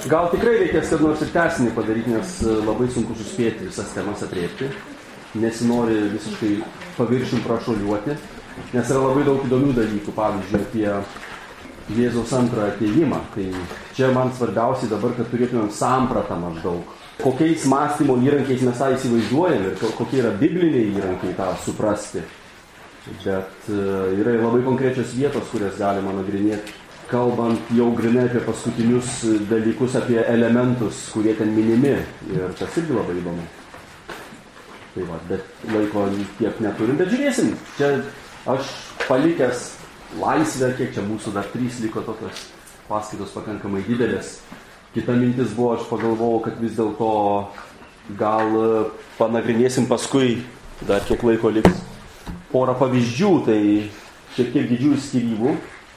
Gal tikrai reikės kad nors ir tęsinį padaryti, nes labai sunku suspėti visas temas apriepti. Nesinori visiškai paviršium prašuoliuoti, nes yra labai daug įdomių dalykų, pavyzdžiui, apie Jėzaus antrą atėjimą. Tai čia man svarbiausiai dabar, kad turėtumėm sampratą maždaug. Kokiais mąstymo įrankiais mes tą įsivaizduojame ir kokie yra bibliniai įrankiai tą suprasti. Bet yra labai konkrečios vietos, kurias galima nagrinėti, kalbant jau grinai apie paskutinius dalykus, apie elementus, kurie ten minimi. Ir tas irgi labai įdomu. Tai va, bet laiko tiek neturim, bet žiūrėsim. Čia aš palikęs laisvę, kiek čia mūsų dar 3 liko tokios paskaitos pakankamai didelės. Kita mintis buvo, aš pagalvojau, kad vis dėlto gal panagrinėsim paskui, dar kiek laiko liks, porą pavyzdžių, tai šiek tiek didžiųjų skyrybų,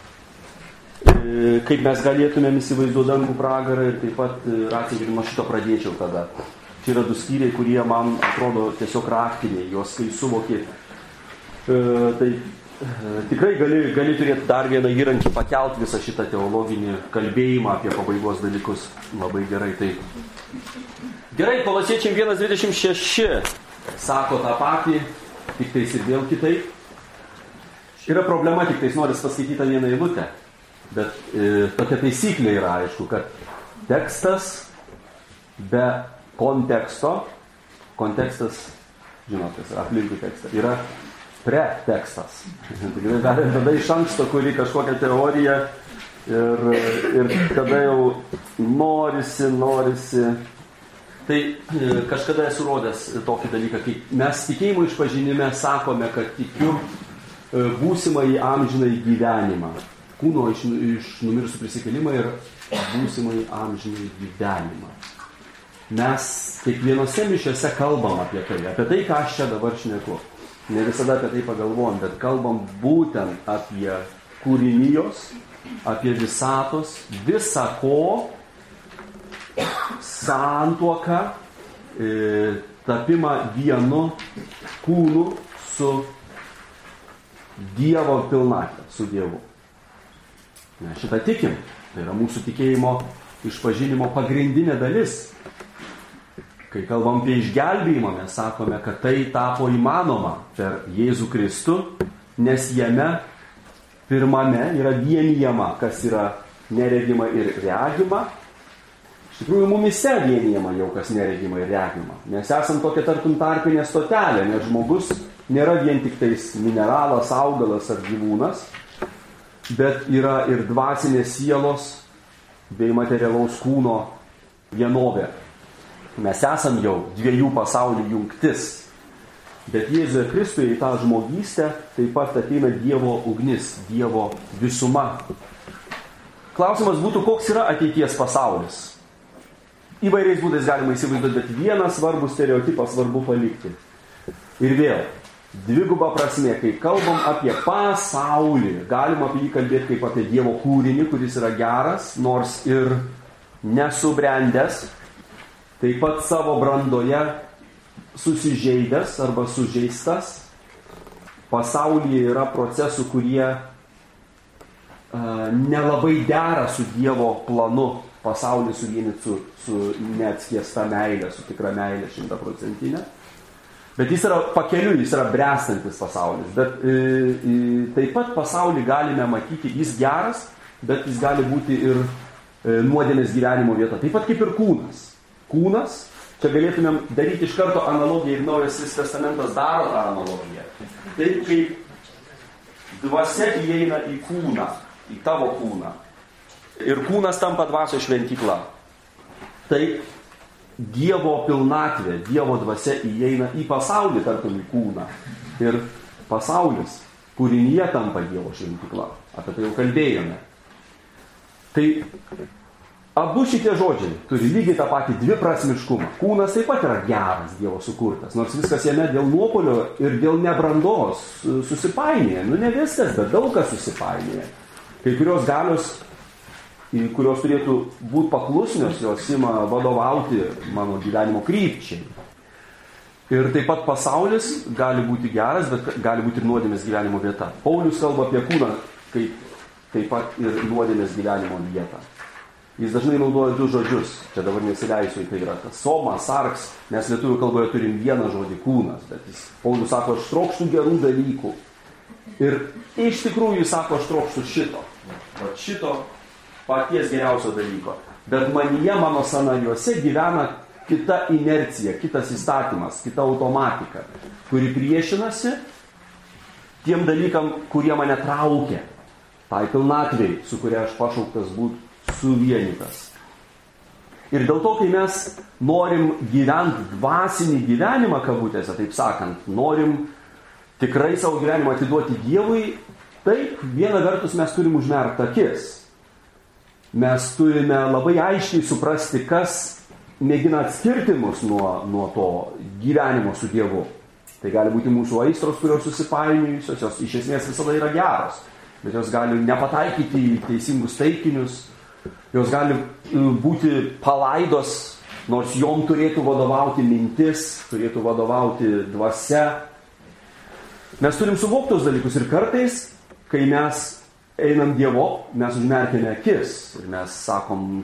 kaip mes galėtumėm įsivaizduoti dangų pragarą ir taip pat racijai, nuo šito pradėčiau tada. Čia yra 2 skyriai, kurie man atrodo tiesiog raktiniai, juos kai suvoki, tai tikrai gali turėti dar vieną įrankį pakelti visą šitą teologinį kalbėjimą apie pabaigos dalykus labai gerai. Tai gerai, Kolosiečiam 1:26 sako tą patį, tik tais ir vėl kitaip. Yra problema, tik tais noris paskaityti vieną eilutę, bet tokia taisyklė yra, aišku, kad tekstas be kontekstas, žinote, aplinkui tekstą, yra pretekstas. Tikrai galim tada iš anksto, kuri kažkokią teoriją ir kada jau norisi. Tai kažkada esu rodęs tokį dalyką, kai mes tikėjimo išpažinime sakome, kad tikiu būsimąjį amžinąjį gyvenimą. Kūno iš numirusių prisikėlimą ir būsimąjį amžinąjį gyvenimą. Mes kiekvienose mišiose kalbam apie tai, ką aš čia dabar šneku. Ne visada apie tai pagalvojam, bet kalbam būtent apie kūrinijos, apie visatos, visa ko, santuoką, tapimą vienu kūnu su Dievo pilnatve, su Dievu. Mes šitą tikim. Tai yra mūsų tikėjimo išpažinimo pagrindinė dalis. Kai kalbam apie išgelbėjimą, mes sakome, kad tai tapo įmanoma per Jėzų Kristų, nes jame pirmame yra vienijama, kas yra neregima ir regima. Iš tikrųjų, mumise vienijama jau, kas neregima ir regima. Nes esam tokia tartum tarpinė stotelė, nes žmogus nėra vien tik tais mineralas, augalas ar gyvūnas, bet yra ir dvasinės sielos bei materialaus kūno vienovė. Mes esam jau 2 pasaulių jungtis, bet Jėzuje Kristuje į tą žmogystę taip pat ateina Dievo ugnis, Dievo visuma. Klausimas būtų, koks yra ateities pasaulis. Įvairiais būdais galima įsivaizduoti, bet vieną svarbų stereotipą svarbu palikti. Ir vėl, 2 prasmė, kai kalbam apie pasaulį, galima apie jį kalbėti kaip apie Dievo kūrinį, kuris yra geras, nors ir nesubrendęs, taip pat savo brandoje susižeidęs arba sužeistas. Pasaulyje yra procesų, kurie nelabai dera su Dievo planu pasaulį suvienyti su neatskiesta meilė, su tikra meilė 100%. Bet jis yra pakeliui, jis yra bręstantis pasaulis. Bet taip pat pasaulį galime matyti, jis geras, bet jis gali būti ir nuodėmės gyvenimo vieta. Taip pat kaip ir kūnas. Kūnas, čia galėtumėm daryti iš karto analogiją ir Naujasis testamentas daro tą analogiją. Taip kaip dvasia įeina į kūną, į tavo kūną. Ir kūnas tampa dvasios šventykla. Taip Dievo pilnatvė, Dievo dvasia įeina į pasaulį, tartum į kūną. Ir pasaulis, kūrinyje tampa Dievo šventykla. Apie tai jau kalbėjome. Tai abu šitie žodžiai turi lygiai tą patį dviprasmiškumą. Kūnas taip pat yra geras Dievo sukurtas, nors viskas jame dėl nuopuolio ir dėl nebrandos susipainėja. Ne viskas, bet daug kas susipainėja. Kai kurios galios, kurios turėtų būti paklusnios, jos ima vadovauti mano gyvenimo krypčiai. Ir taip pat pasaulis gali būti geras, bet gali būti ir nuodėmės gyvenimo vieta. Paulius kalba apie kūną kaip taip pat ir nuodėmės gyvenimo vietą. Jis dažnai naudoja du žodžius. Čia dabar nesileisiu, tai yra tas soma, sarks, nes lietuvių kalboje turim vieną žodį kūnas, bet Paulius sako, aš trokštu gerų dalykų. Ir iš tikrųjų jis sako, aš trokštu šito. Va šito paties geriausio dalyko. Bet manyje, mano sąnariuose gyvena kita inercija, kitas įstatymas, kita automatika, kuri priešinasi tiem dalykam, kurie mane traukia. Tai pilnatvei, su kuria aš pašauktas būti suvienytas. Ir dėl to, kai mes norim gyventi dvasinį gyvenimą, kabutėse, taip sakant, norim tikrai savo gyvenimą atiduoti Dievui, taip, viena vertus mes turim užmerkti akis. Mes turime labai aiškiai suprasti, kas mėgina atskirti mus nuo to gyvenimo su Dievu. Tai gali būti mūsų aistros, kurios susipainiojusios, jos iš esmės visada yra geros, bet jos gali nepataikyti į teisingus taikinius, jos gali būti palaidos, nors jom turėtų vadovauti mintis, turėtų vadovauti dvasia. Mes turim suvokti tos dalykus ir kartais, kai mes einam Dievo, mes užmerkėme akis ir mes sakom,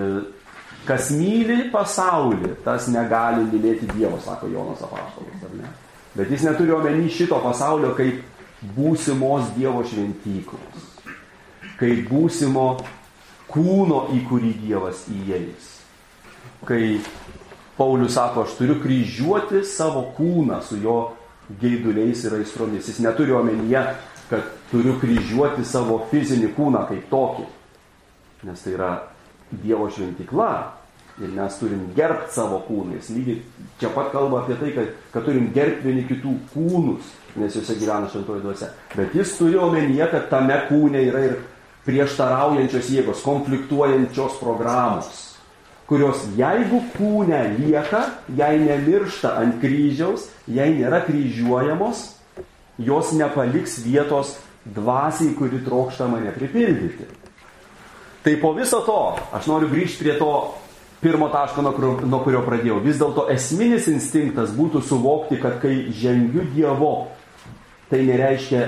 kas myli pasaulį, tas negali mylėti Dievo, sako Jonas Apaštalas, ar ne? Bet jis neturi omeny šito pasaulio kaip būsimos Dievo šventyklos, kaip būsimo kūno, į kurį Dievas įeis. Kai Paulius sako, aš turiu kryžiuoti savo kūną su jo geiduliais ir aistromis. Jis neturi omenyje, kad turiu kryžiuoti savo fizinį kūną kaip tokį. Nes tai yra Dievo šventykla ir mes turim gerbti savo kūnais. Lygiai čia pat kalba apie tai, kad turim gerbti vieni kitų kūnus, nes juose gyvena šventoji dvasia. Bet jis turi omenyje, kad tame kūne yra ir prieštaraujančios jėgos, konfliktuojančios programos, kurios jeigu kūne lieka, jei nemiršta ant kryžiaus, jei nėra kryžiuojamos, jos nepaliks vietos dvasiai, kuri trokšta mane pripildyti. Tai po viso to, aš noriu grįžti prie to pirmo taško, nuo kurio pradėjau. Vis dėlto esminis instinktas būtų suvokti, kad kai žengiu Dievo, tai nereiškia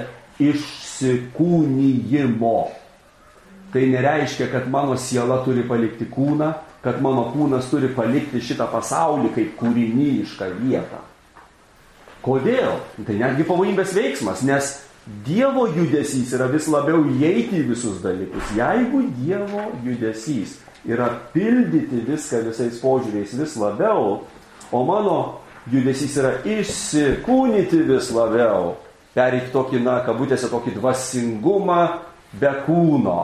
išsikūnijimo. Tai nereiškia, kad mano siela turi palikti kūną, kad mano kūnas turi palikti šitą pasaulį kaip kūrinyjišką vietą. Kodėl? Tai netgi pavojingas veiksmas, nes Dievo judesys yra vis labiau įeiti į visus dalykus. Jeigu Dievo judesys yra pildyti viską visais požiūriais vis labiau, o mano judesys yra išsikūnyti vis labiau, pereiti tokį, kabutėse, tokį dvasingumą be kūno,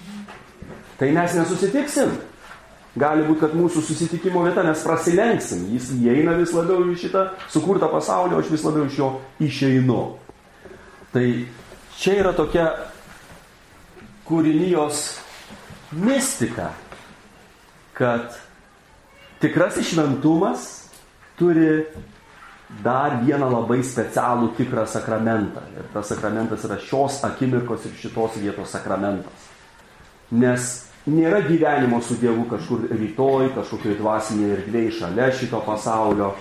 tai mes nesusitiksim. Gali būti, kad mūsų susitikimo vieta mes prasilenksim. Jis įeina vis labiau į šitą sukurtą pasaulį, o aš vis labiau iš jo išeinu. Tai čia yra tokia kūrinijos mistika, kad tikrasis šventumas turi dar vieną labai specialų tikrą sakramentą. Ir tas sakramentas yra šios akimirkos ir šitos vietos sakramentas. Nes nėra gyvenimo su Dievu kažkur rytoj, kažkokioj dvasinėje erdvėje šalia šito pasaulio.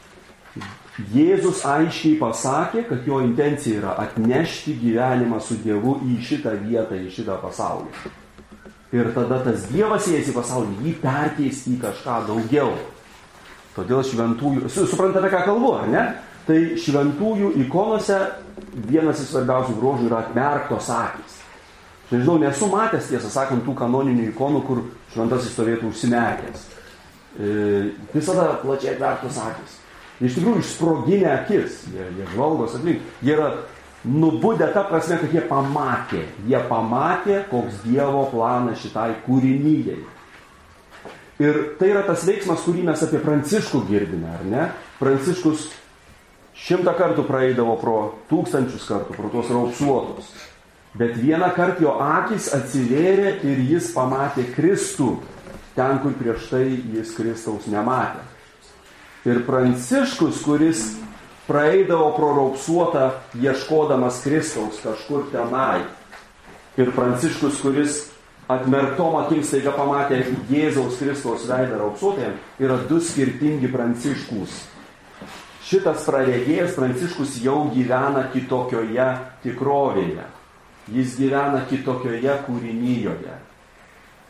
Jėzus aiškiai pasakė, kad jo intencija yra atnešti gyvenimą su Dievu į šitą vietą, į šitą pasaulį. Ir tada tas Dievas įeis į pasaulį, jį perkeis į kažką daugiau. Todėl šventųjų, suprantate, ką kalbu, ar ne? Tai šventųjų ikonose vienas iš svarbiausių bruožų yra atmerktos akys. Nežinau, nesu matęs, tiesą sakant, tų kanoninių ikonų, kur šventasis stovėtų užsimerkęs. Visada plačiai atmerktos akys. Iš tikrųjų, išsproginę akis, jie žvalgos aplink. Jie yra nubudę ta prasme, kad jie pamatė, koks Dievo planas šitai kūrinyjai. Ir tai yra tas veiksmas, kurį mes apie Pranciškų girdime, ar ne? Pranciškus 100 kartų praeidavo pro 1000 kartų, pro tos raupsuotus. Bet vieną kartą jo akys atsivėrė ir jis pamatė Kristų, ten, kur prieš tai jis Kristaus nematė. Ir Pranciškus, kuris praeidavo pro raupsuotą, ieškodamas Kristaus kažkur tenai. Ir Pranciškus, kuris atmerktom akim staiga pamatė Jėzaus Kristaus veidą raupsuotėje, yra du skirtingi Pranciškus. Šitas praregėjęs Pranciškus jau gyvena kitokioje tikrovėje. Jis gyvena kitokioje kūrinyjoje.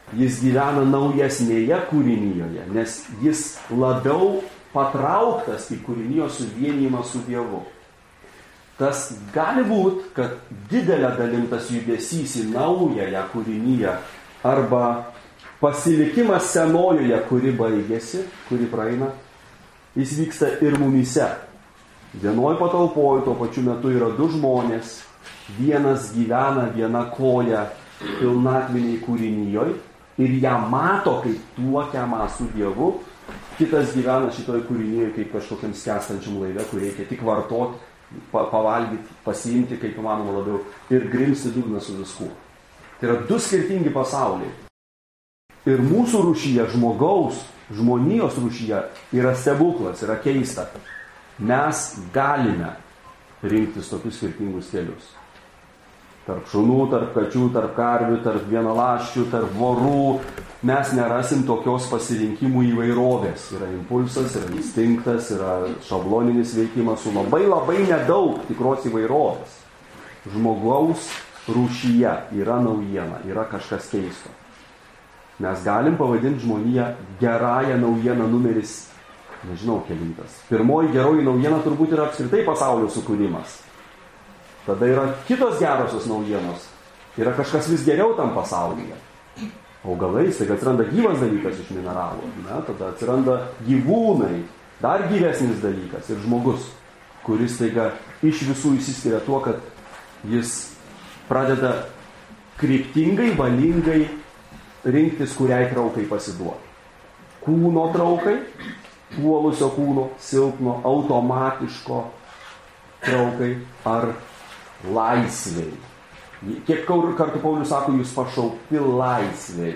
jis gyvena naujesnėje kūrinyjoje, nes jis labiau patrauktas į kūrinijos suvienijimą su Dievu. Tas gali būti, kad didelė dalim tas judesys į naująją kūrinyje arba pasilikimas senojoje, kuri baigėsi, kuri praeina, jis vyksta ir mumyse. Vienoj patalpoj tuo pačiu metu yra du žmonės, vienas gyvena viena koja pilnatviniai kūrinyjoj ir ją mato kaip tuokiamą su Dievu, kitas gyvena šitoj kūrinyjoj kaip kažkokiam skęstančiam laive, kur reikia tik vartoti, pavalgyti, pasiimti kaip įmanoma labiau ir grimsti dugną su viskuo. Tai yra du skirtingi pasauliai. Ir mūsų rūšyje, žmonijos rūšyje yra stebuklas, yra keista. Mes galime rinktis tokius skirtingus kelius. Tarp šunų, tarp kačių, tarp karvių, tarp vienalaščių, tarp vorų. Mes nerasim tokios pasirinkimų įvairovės. Yra impulsas, yra instinktas, yra šabloninis veikimas su labai nedaug tikros įvairovės. Žmogaus rūšyje yra naujiena, yra kažkas keisto. Mes galim pavadinti žmoniją gerąją naujieną numeris, nežinau kelintas. Pirmoji geroji naujiena turbūt yra apskritai pasaulio sukūrimas. Tada yra kitos gerosios naujienos. Yra kažkas vis geriau tam pasaulyje. Augalai, staiga atsiranda gyvas dalykas iš mineralų. Ne? Tada atsiranda gyvūnai, dar gyvesnis dalykas. Ir žmogus, kuris staiga iš visų išsiskiria tuo, kad jis pradeda kryptingai, valingai rinktis, kuriai traukai pasiduoti. Kūno traukai, puolusio kūno, silpno, automatiško traukai ar laisvei. Kiek kartų Paulius sako, jūs pašaukti laisvei.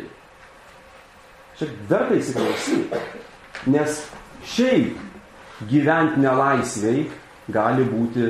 Čia verta įsiklausyti, nes šiaip gyventi nelaisvei gali būti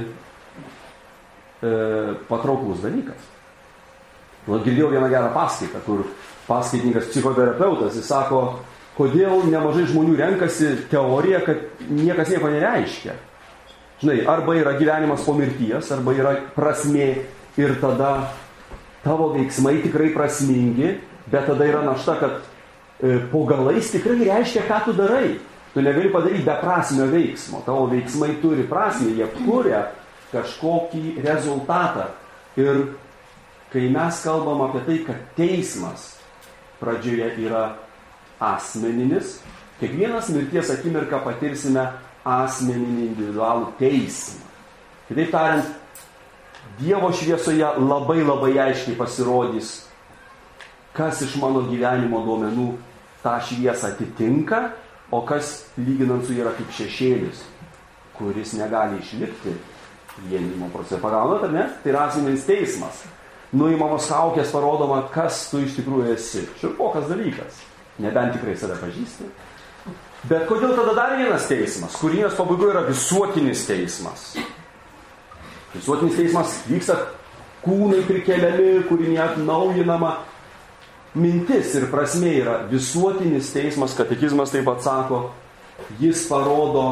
patrauklus dalykas. Girdėjau vieną gerą paskaitą, kur paskaitininkas psichoterapeutas, jis sako, kodėl nemažai žmonių renkasi teoriją, kad niekas nieko nereiškia. Žinai, arba yra gyvenimas po mirties, arba yra prasmė ir tada tavo veiksmai tikrai prasmingi, bet tada yra našta, kad po galais tikrai reiškia, ką tu darai. Tu negali padaryti beprasmio veiksmo. Tavo veiksmai turi prasmę, jie kuria kažkokį rezultatą. Ir kai mes kalbam apie tai, kad teismas pradžioje yra asmeninis, kiekvienas mirties akimirką patirsime asmeninį individualų teismą. Kitaip tariant, Dievo šviesoje labai aiškiai pasirodys, kas iš mano gyvenimo duomenų tą šviesą atitinka, o kas lyginant su yra kaip šešėlis, kuris negali išlikti vienimo procese. Pagaunat, ar ne? Tai yra asmeninis teismas. Nuimamos kaukės parodoma, kas tu iš tikrųjų esi. Šiurpokas dalykas. Nebent tikrai save pažįsti. Bet kodėl tada dar vienas teismas? Kūrinijos pabaigoje yra visuotinis teismas. Visuotinis teismas vyksta, kūnai prikeliami, kūrinė atnaujinama. Mintis ir prasmė yra visuotinis teismas, katekizmas taip pat sako, jis parodo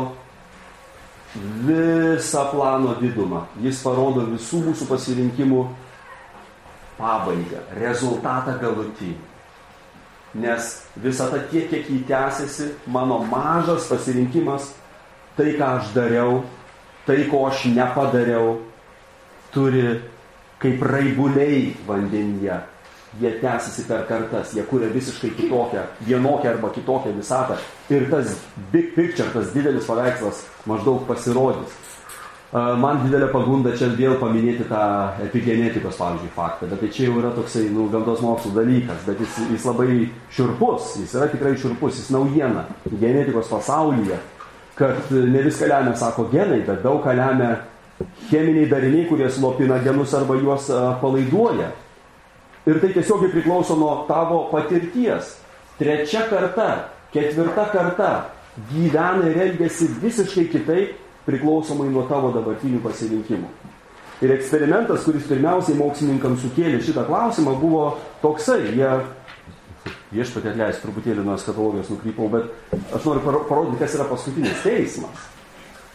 visą plano didumą. Jis parodo visų mūsų pasirinkimų pabaigą, rezultatą galutinį. Nes visata tiek, kiek jį tęsiasi, mano mažas pasirinkimas, tai, ką aš dariau, tai, ko aš nepadariau, turi kaip raibuliai vandenyje. Jie tęsiasi per kartas, jie kuria visiškai kitokią, vienokią arba kitokią visatą. Ir tas big picture, tas didelis paveikslas maždaug pasirodys. Man didelė pagunda čia vėl paminėti tą epigenetikos, pavyzdžiui, faktą, bet tai čia jau yra toksai, gamtos mokslų dalykas, bet jis labai šiurpus, jis yra tikrai šiurpus, jis naujiena genetikos pasaulyje, kad ne viską lemia, sako, genai, bet daug ką lemia cheminiai dariniai, kurie slopina genus arba juos palaiduoja. Ir tai tiesiogiai priklauso nuo tavo patirties. 3 karta, 4 karta gyvena ir elgiasi visiškai kitaip, priklausomai nuo tavo dabartinių pasirinkimų. Ir eksperimentas, kuris pirmiausiai mokslininkams sukėlė šitą klausimą, buvo toksai. Viešpatie atleis, truputėlį nuo eskatologijos nukrypau, bet aš noriu parodyti, kas yra paskutinis teismas.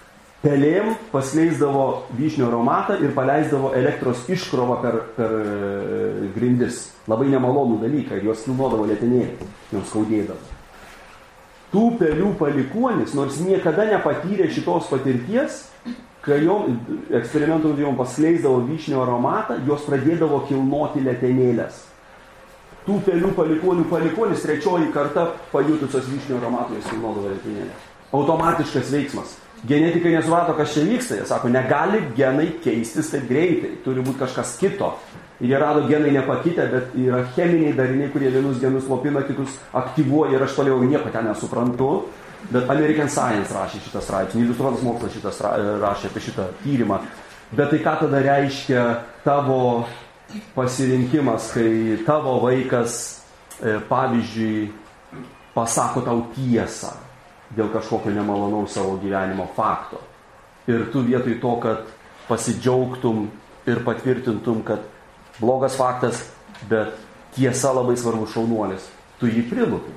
pelėm paskleisdavo vyšnių aromatą ir paleisdavo elektros iškrovą per grindis. Labai nemalonų dalyką, ir jos kilnodavo letenėlį, joms skaudėdavo. Tų pelių palikuonis, nors niekada nepatyrė šitos patirties, kai eksperimentų jom paskleisdavo vyšnių aromatą, jos pradėdavo kilnoti letenėlės. Tų pelių palikuonis trečioji karta pajutusios vyšnių aromatą, jos kilnodavo letenėlės. Automatiškas veiksmas. Genetikai nesuprato, kas čia vyksta. Jie sako, negali genai keistis taip greitai. Turi būti kažkas kito. Ir jie rado genai nepakitę, bet yra cheminiai dariniai, kurie vienus genus slopina, kitus aktyvuoja. Ir aš toliau nieko ten nesuprantu. Bet American Science rašė šitą straipsnį. Iliustruotas mokslas rašė apie šitą tyrimą. Bet tai ką tada reiškia tavo pasirinkimas, kai tavo vaikas, pavyzdžiui, pasako tau tiesą dėl kažkokio nemalonaus savo gyvenimo fakto. Ir tu vietoj to, kad pasidžiaugtum ir patvirtintum, kad blogas faktas, bet tiesa labai svarbus šaunuolis, tu jį prilupi.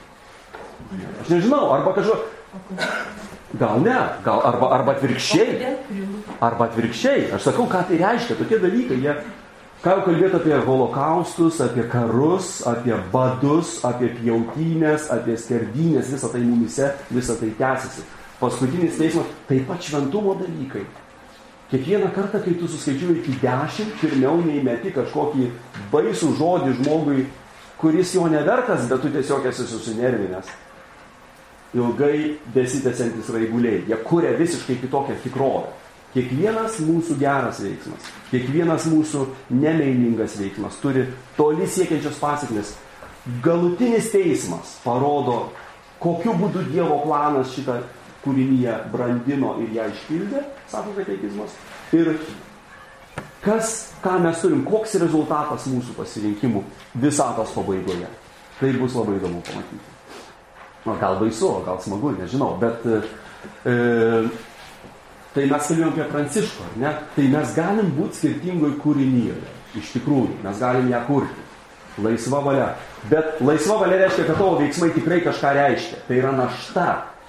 Aš nežinau, arba kažko... Gal ne, arba atvirkščiai. Arba atvirkščiai. Aš sakau, ką tai reiškia, tokie dalykai, jie... Ką jau kalbėti apie holokaustus, apie karus, apie badus, apie pjautynės, apie skerdynės, visą tai mumise, visą tai tęsiasi. Paskutinis teismas, taip pat šventumo dalykai. Kiekvieną kartą, kai tu suskaičiuoji iki 10, pirmiau neįmeti kažkokį baisų žodį žmogui, kuris jo nevertas, bet tu tiesiog esi susinervinęs. Ilgai besitęsiantis raibuliai. Jie kuria visiškai kitokią tikrovę. Kiekvienas mūsų geras veiksmas, kiekvienas mūsų nemeilingas veiksmas turi toli siekiančios pasekmės. Galutinis teismas parodo, kokiu būdu Dievo planas šitą kūrinyje brandino ir ją išpildė, sako katekizmas, ir ką mes turim, koks rezultatas mūsų pasirinkimų visatos pabaigoje. Tai bus labai įdomu pamatyti. Gal baisu, gal smagu, nežinau, bet... Tai mes kalbėjom apie Pranciškų, ar ne? Tai mes galim būti skirtingoj kūrinyje. Iš tikrųjų, mes galim ją kurti. Laisva valia. Bet laisva valia reiškia, kad tavo veiksmai tikrai kažką reiškia. Tai yra našta.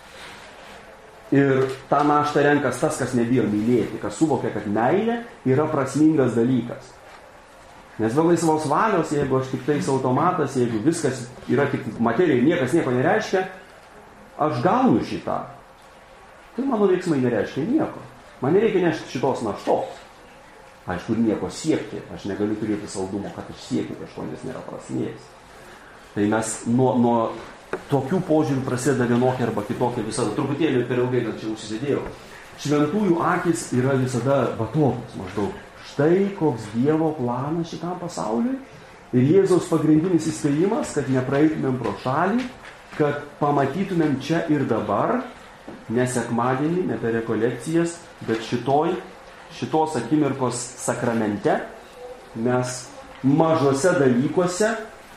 Ir tą naštą renkas tas, kas nebijo mylėti, kas suvokia, kad meilė yra prasmingas dalykas. Nes be laisvos valios, jeigu aš tik tais automatas, jeigu viskas yra tik materija, niekas nieko nereiškia, aš gaunu šitą. Tai mano veiksmai nereiškia nieko. Man nereikia nešti šitos naštos. Aišku, nieko siekti. Aš negaliu turėti saldumo, kad aš siekiu kažko, nes nėra prasmės. Tai mes nuo tokių požiūrių prasideda vienokia arba kitokia visada. Truputėlį per ilgai, kad čia užsisėdėjau. Šventųjų akis yra visada tokios maždaug. Štai koks Dievo planas šitam pasauliui. Ir Jėzaus pagrindinis įspėjimas, kad nepraeitumėm pro šalį, kad pamatytumėm čia ir dabar, ne sekmadienį, ne per rekolekcijas, bet šitos akimirkos sakramente mes mažose dalykuose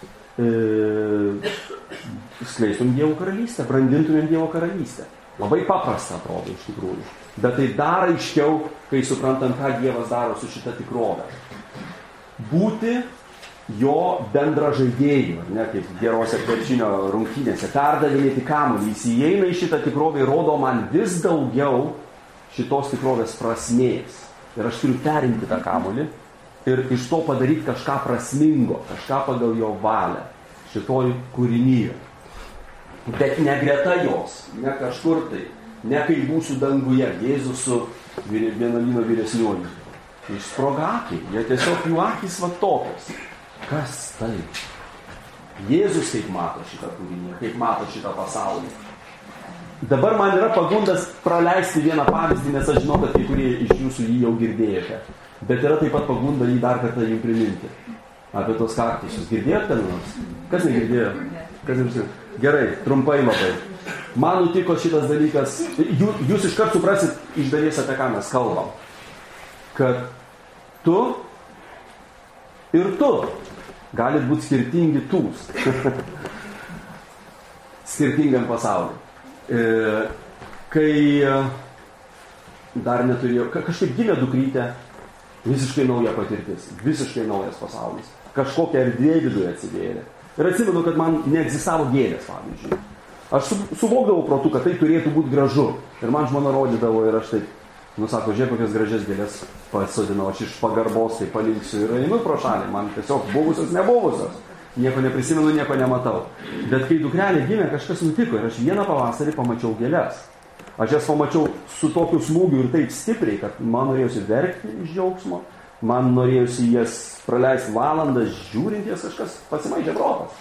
skleistum Dievo karalystę, brandintumėm Dievo karalystę. Labai paprasta atrodo iš tikrųjų. Bet tai dar aiškiau, kai suprantam, ką Dievas daro su šita tikrove. Būti jo bendra žaidėjų, ne, kaip gerose krepšinio rungtynėse, perdavinėti kamuolį, jis įeina į šitą tikrovę ir rodo man vis daugiau šitos tikrovės prasmės. Ir aš turiu perimti tą kamuolį ir iš to padaryti kažką prasmingo, kažką pagal jo valią, šitoj kūrinyje. Bet ne greta jos, ne kažkur tai, ne kai būsiu danguje, Jėzus su vienuolyno vyresniuoju. Išsprogakiai, jie tiesiog jų akys va tokios. Kas tai? Jėzus kaip mato šitą kūrinį, kaip mato šitą pasaulį. Dabar man yra pagundas praleisti vieną pavyzdį, nes aš žinau, kad kai kurie iš jūsų jį jau girdėjote. Bet yra taip pat pagunda jį dar kartą jums priminti. Apie tos kartyšius. Girdėjot ten nors? Kas negirdėjo? Kas negirdėjo? Gerai, trumpai labai. Man nutiko šitas dalykas. Jūs iškart suprasit iš dalies, apie ką mes kalbam. Kad tu ir tu galit būti skirtingi tūs. Skirtingam pasauliu. Kai dar neturėjau, kažkaip gimė dukrytė, visiškai nauja patirtis, visiškai naujas pasaulis. Kažkokia erdvė viduje atsivėrė. Ir atsimenu, kad man neegzistavo gėlės, pavyzdžiui. Aš suvokdavau protu, kad tai turėtų būti gražu. Ir man žmona rodydavo ir aš taip Nu, sako, žiūrėk, kokias gražias gėlės pasodinau, aš iš pagarbos tai palinksiu ir einu pro šalį, man tiesiog buvusios, nebuvusios. Nieko neprisimenu, nieko nematau. Bet kai dukrelė gimė, kažkas nutiko ir aš vieną pavasarį pamačiau gėlės. Aš jas pamačiau su tokiu smūgiu ir taip stipriai, kad man norėjusi verkti iš džiaugsmo, man norėjusi jas praleisti valandą žiūrint jas, kažkas pasimaišė protas.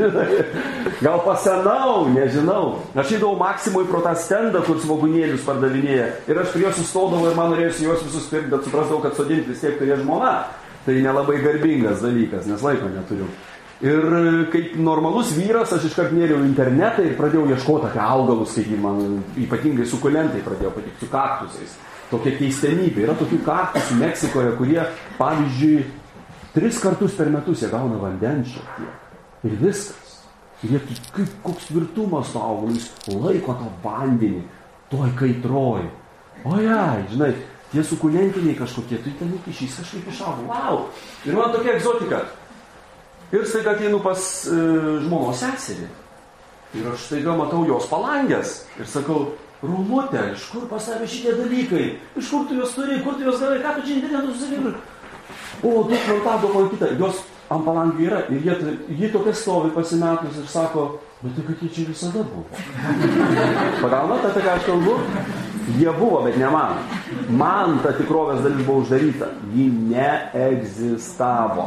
Gal pasenau, nežinau. Aš eidavau Maksimui pro tą stendą, kur svogūnėlius pardavinėja. Ir aš prie jos sustodavau ir man norėjusi juos visus pirkti, bet suprasdavau, kad sodinti vis tiek turėjo žmona. Tai nelabai garbingas dalykas, nes laiko neturiu. Ir kaip normalus vyras, aš iškart nėriau internetą ir pradėjau ieškoti apie augalus, kaip man ypatingai sukulentai pradėjau patikti, su kaktusais. Tokia keistenybė. Yra tokių kaktusų Meksikoje, kurie, pavyzdžiui, 3 kartus per metus jie gauna vandens šiek tiek. Ir viskas. Ir jie kaip koks tvirtumas to augalų, jis laiko tą vandenį, toj kaitroj. Ojai, žinai, tie sukulentiniai kažkokie, tu ten įkišys kažkaip išaugo. Wow! Ir man tokia egzotika. Ir staiga ateinu pas žmonos seserį. Ir aš staiga matau jos palangės. Ir sakau, Romutė, iš kur pas tave šitie dalykai? Iš kur tu juos turi? Kur tu juos gavai? Ką tu čia internetu susirimi? O, duok man tą, duok man kitą. Jos ant palangių yra. Ir jie tokia stovi pasimetus ir sako, bet tai kad jie čia visada buvo. Pagaunat, apie ką aš kalbu? Jie buvo, bet ne man. Man ta tikrovės dalis buvo uždaryta. Ji neegzistavo.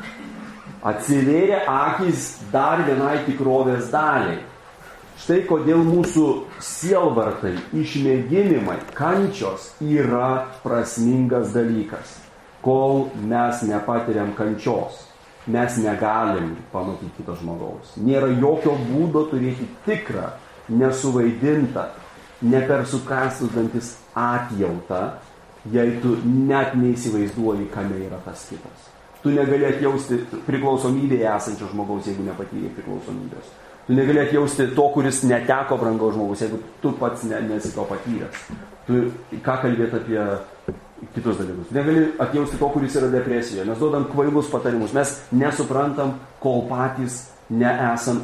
Atsivėrė akys dar vienai tikrovės daliai. Štai kodėl mūsų sielvartai, išmėginimai, kančios yra prasmingas dalykas. Kol mes nepatiriam kančios, mes negalim pamatyti kito žmogaus. Nėra jokio būdo turėti tikrą, nesuvaidintą, nepersukastus dantis atjautą, jei tu net neįsivaizduoji, kame yra tas kitas. Tu negali atjausti priklausomybėje esančio žmogaus, jeigu nepatyrė priklausomybės. Tu negali atjausti to, kuris neteko brangaus žmogus, jeigu tu pats nesi to patyręs. Tu ką kalbėti apie kitus dalykus. Tu negali atjausti to, kuris yra depresijoje. Mes duodam kvailus patarimus. Mes nesuprantam, kol patys neesam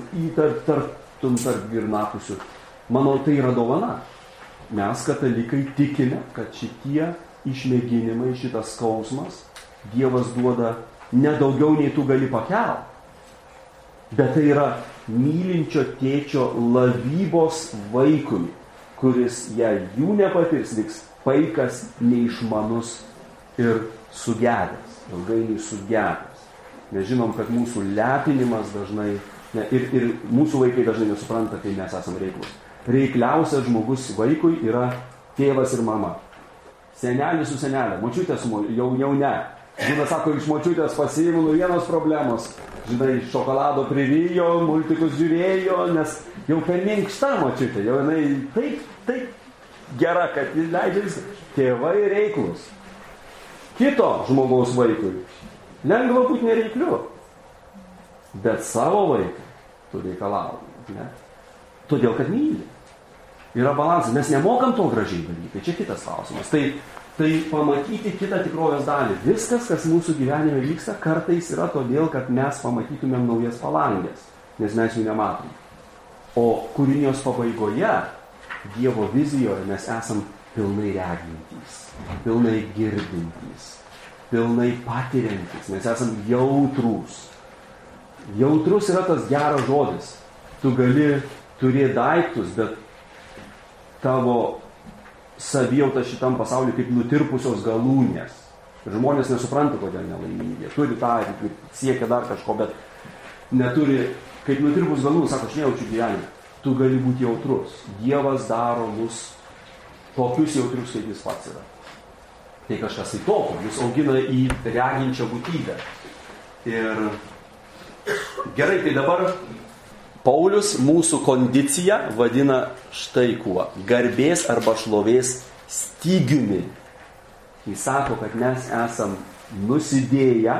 tarp girnapusių. Manau, tai yra dovana. Mes, katalikai, tikime, kad šitie išmėginimai, šitas skausmas, Dievas duoda nedaugiau nei tu gali pakelti. Bet tai yra mylinčio tėčio lavybos vaikui, kuris, jei jų nepatirs, liks paikas, neišmanus ir sugedęs, ilgainiui sugedęs. Mes žinom, kad mūsų lepinimas dažnai, ir mūsų vaikai dažnai nesupranta, kai mes esam reiklus. Reikliausias žmogus vaikui yra tėvas ir mama. Senelis su senelė, močiutė su jau ne. Žinai, sako, iš močiutės pasiimu nuo vienos problemos. Žinai, šokolado privijo, multikus žiūrėjo, nes jau per minkšta močiutė. Jau jinai taip gera, kad jis leidžia visą. Tėvai reiklus. Kito žmogaus vaikui lengva būti nereikliu. Bet savo vaikui tu reikalauji. Ne? Todėl, kad myli. Yra balansas. Mes nemokam to gražiai daryti. Tai čia kitas klausimas. Tai pamatyti kitą tikrovės dalį. Viskas, kas mūsų gyvenime vyksta, kartais yra todėl, kad mes pamatytumėm naujas palangės, nes mes jų nematom. O kūrinijos pabaigoje, Dievo vizijoje, mes esam pilnai regintys, pilnai girdintys, pilnai patiriantys, mes esam jautrūs. Jautrus yra tas geras žodis. Tu gali turėti daiktus, bet tavo savijauta šitam pasauliu kaip nutirpusios galūnės. Ir žmonės nesupranta, kodėl nelaimingi. Jie turi tą, siekia dar kažko, bet neturi, kaip nutirpus galūnės, sako, aš nejaučiu gyvenimą. Tu gali būti jautrus. Dievas daro mus tokius jautrius, kaip jis pats yra. Tai kažkas tai tokio, jis augina į reginčią būtybę. Ir gerai, tai dabar Paulius mūsų kondiciją vadina štai kuo. Garbės arba šlovės stygiumi. Jis sako, kad mes esam nusidėję,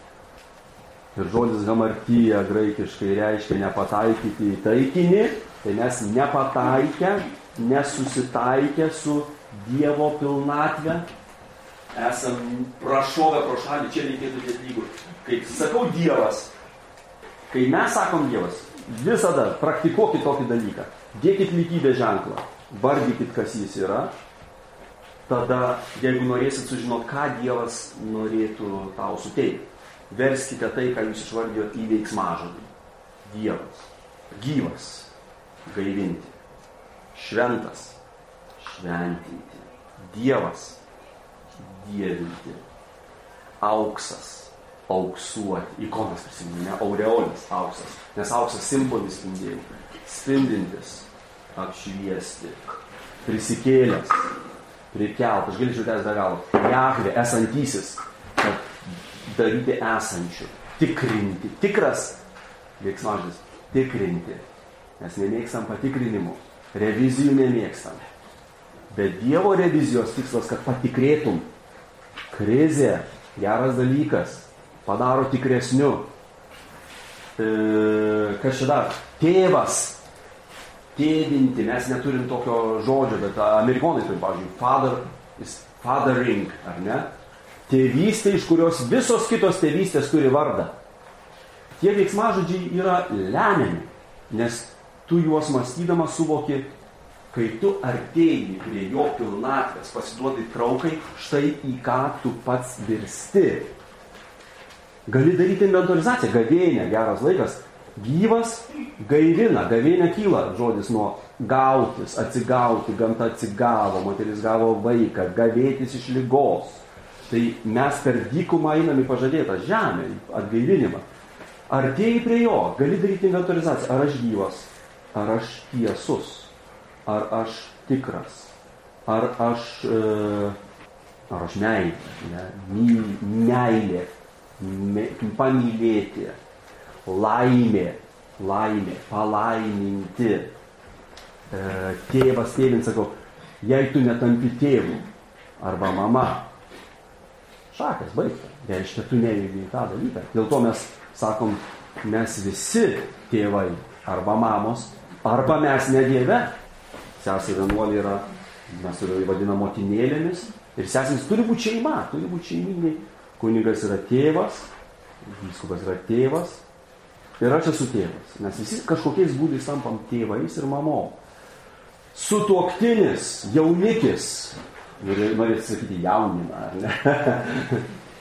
ir žodis hamartyja graikiškai reiškia nepataikyti į taikinį, tai mes nepataikę, nesusitaikę su Dievo pilnatvė, esam prašovę pro šalį, čia reikėtų dėlygų. Kai sakau Dievas, kai mes sakom Dievas, visada praktikuokit tokį dalyką. Dėkit lygybės ženklą. Vardykit, kas jis yra. tada, jeigu norėsit sužinoti, ką Dievas norėtų tau suteikti, verskite tai, ką jūs išvardijote į veiksmažodį. Dievas. Gyvas. Gaivinti. Šventas. Šventinti. Dievas. Dievinti. Auksas. Auksuoti. Ikonas prisiminė, ne aureolis auksas. Nes auksas simbolis spindėjimų. Spindintis. Apšviesti. Prisikėlęs. Prikelt. Aš galėčiau tęsti be galo. Jahvė, esantysis. Kad daryti esančių. Tikrinti. Tikras veiksmažodis. Tikrinti. Mes nemėgstam patikrinimų. Revizijų nemėgstam. Bet Dievo revizijos tikslas, kad patikrėtum. Krizė, geras dalykas, padaro tikresniu. Kas čia dar? Tėvas. Tėvinti, mes neturim tokio žodžio, bet amerikonai turi, pavyzdžiui, fathering, ar ne? Tėvystė, iš kurios visos kitos tėvystės turi vardą. Tie veiksmažodžiai yra lemiami, nes tu juos mąstydamas suvoki, kai tu artėji prie jo pilnatvės, pasiduodai traukai, štai į ką tu pats virsti. Gali daryti inventorizaciją, gavėnė, geras laikas. Gyvas gaivina, gavėnė kyla žodis nuo gautis, atsigauti, gamta atsigavo, moteris gavo vaiką, gavėtis iš ligos. Tai mes per dykumą einam į pažadėtą žemę, atgaivinimą. Artėji prie jo, gali daryti inventorizaciją, ar aš gyvas, ar aš tiesus, ar aš tikras, ar aš meilė, pamylėti, laimė, palaiminti. Tėvas, tėvin, sakau, jei tu netampi tėvų arba mama, šakas, baigta, reiškia, tu nevykdai tą dalyką. Dėl to mes sakom, mes visi tėvai arba mamos, arba mes ne Dieve. Sesė vienuolė yra, mes vadinam motinėlėmis, ir sesės turi būti šeima, turi būti šeimingai. Kunigas yra tėvas, vyskupas yra tėvas, ir aš esu tėvas. Mes visi kažkokiais būdais tampam tėvais ir mamom. Sutuoktinis, jaunikis, norėtų sakyti jaunina, ar ne?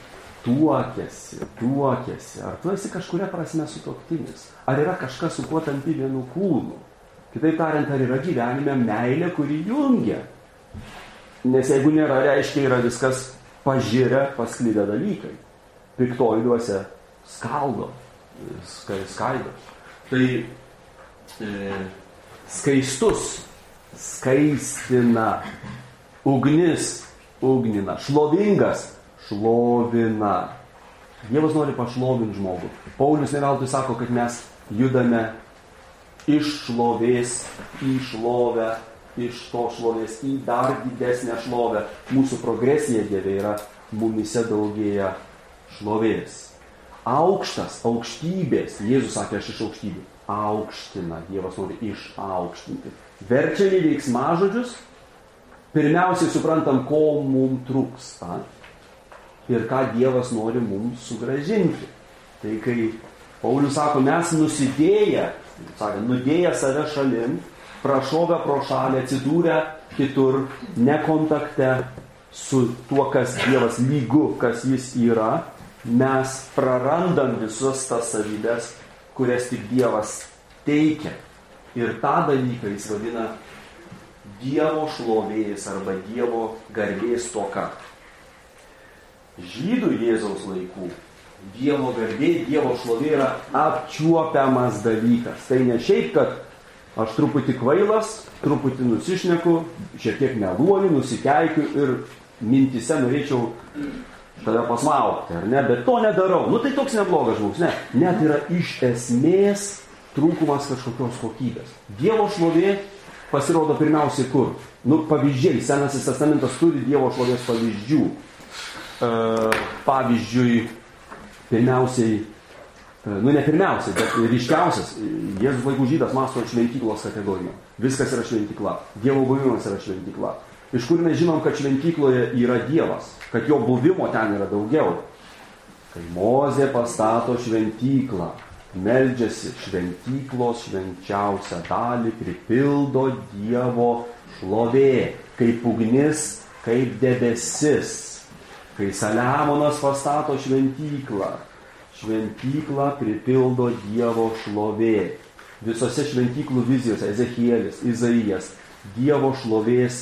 Tuokiasi. Ar tu esi kažkuria prasme sutuoktinis? Ar yra kažkas, su kuo tampi vienu kūnu? Kitaip tariant, ar yra gyvenime meilė, kuri jungia? Nes jeigu nėra, reiškia, yra viskas pažirę, pasklidę dalykai. Piktoji dvasia skaido. Tai skaistus skaistina, ugnis ugnina, šlovingas šlovina. Dievas nori pašlovinti žmogų. Paulius ne veltui sako, kad mes judame iš šlovės į šlovę, iš to šlovės į dar didesnę šlovę. Mūsų progresija Dieve yra mumise daugėja šlovės. Aukštas, aukštybės. Jėzus sakė, aš iš aukštybių. Aukština. Dievas nori išaukštinti. Verčiami veiksmažodžius. Pirmiausiai suprantam, ko mums trūksta ir ką Dievas nori mums sugrąžinti. Tai kai Paulius sako, mes nudėję save šalin, prašovę pro šalį, atsidūrę kitur, nekontakte su tuo, kas Dievas lygu, kas jis yra, mes prarandam visas tas savybės, kurias tik Dievas teikia. Ir tą dalyką jis vadina Dievo šlovės arba Dievo garbės stoka. Žydų Jėzaus laikų Dievo garbė, Dievo šlovė yra apčiuopiamas dalykas. Tai ne šiaip, kad aš truputį kvailas, truputį nusišneku, šiek tiek meluoju, nusikeikiu ir mintise norėčiau tave pasmaukti, ar ne? Bet to nedarau. Tai toks neblogas žmogus, ne. Net yra iš esmės trūkumas kažkokios kokybės. Dievo šlovė pasirodo pirmiausiai kur? Pavyzdžiai. Senasis testamentas turi Dievo šlovės pavyzdžių. Pavyzdžiui, pirmiausiai, ne pirmiausiai, bet ryškiausias, Jėzus laikų žydas mąsto šventyklos kategoriją. Viskas yra šventykla. Dievo buvimas yra šventykla. Iš kur mes žinom, kad šventykloje yra Dievas, kad jo buvimo ten yra daugiau. Kai Mozė pastato šventyklą, meldžiasi šventyklos švenčiausią dalį, pripildo Dievo šlovė, kaip ugnis kaip debesis, kai Saliamonas pastato šventyklą. Šventyklą pripildo Dievo šlovė. Visose šventyklų vizijose Ezekielis, Izaijas, Dievo šlovės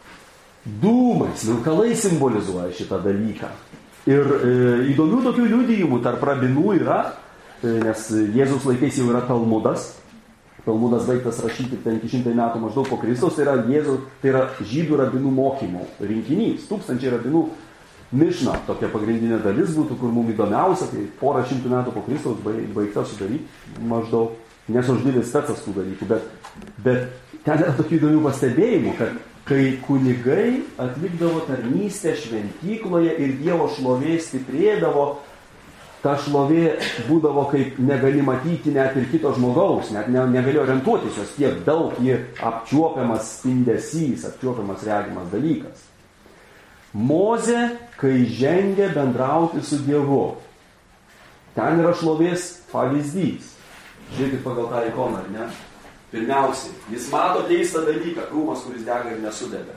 dūmais, vilkalai simbolizuoja šitą dalyką. Ir įdomių tokių liudijimų tarp rabinų yra, nes Jėzus laikais jau yra Talmudas. Talmudas baigtas rašyti 500 metų maždaug po Kristaus, tai yra žydų rabinų mokymų rinkinys, 1000 rabinų Mišna, tokia pagrindinė dalis būtų, kur mums įdomiausia, tai porą šimtų metų po Kristaus baigta sudaryti maždaug, nesu uždėlis specas tų dalykų, bet ten yra tokių įdomių pastebėjimų, kad kai kunigai atlikdavo tarnystę šventykloje ir Dievo šlovė stiprėdavo, ta šlovė būdavo kaip negali matyti net ir kito žmogaus, net negali orientuotis, jos tiek daug, ji apčiuopiamas spindesys, apčiuopiamas regimas dalykas. Mozė, kai žengia bendrauti su Dievu, ten yra šlovės pavyzdys. Žiūrėkit pagal tą ikoną, ar ne? Pirmiausiai, jis mato keistą dalyką, krūmas, kuris dega ir nesudega.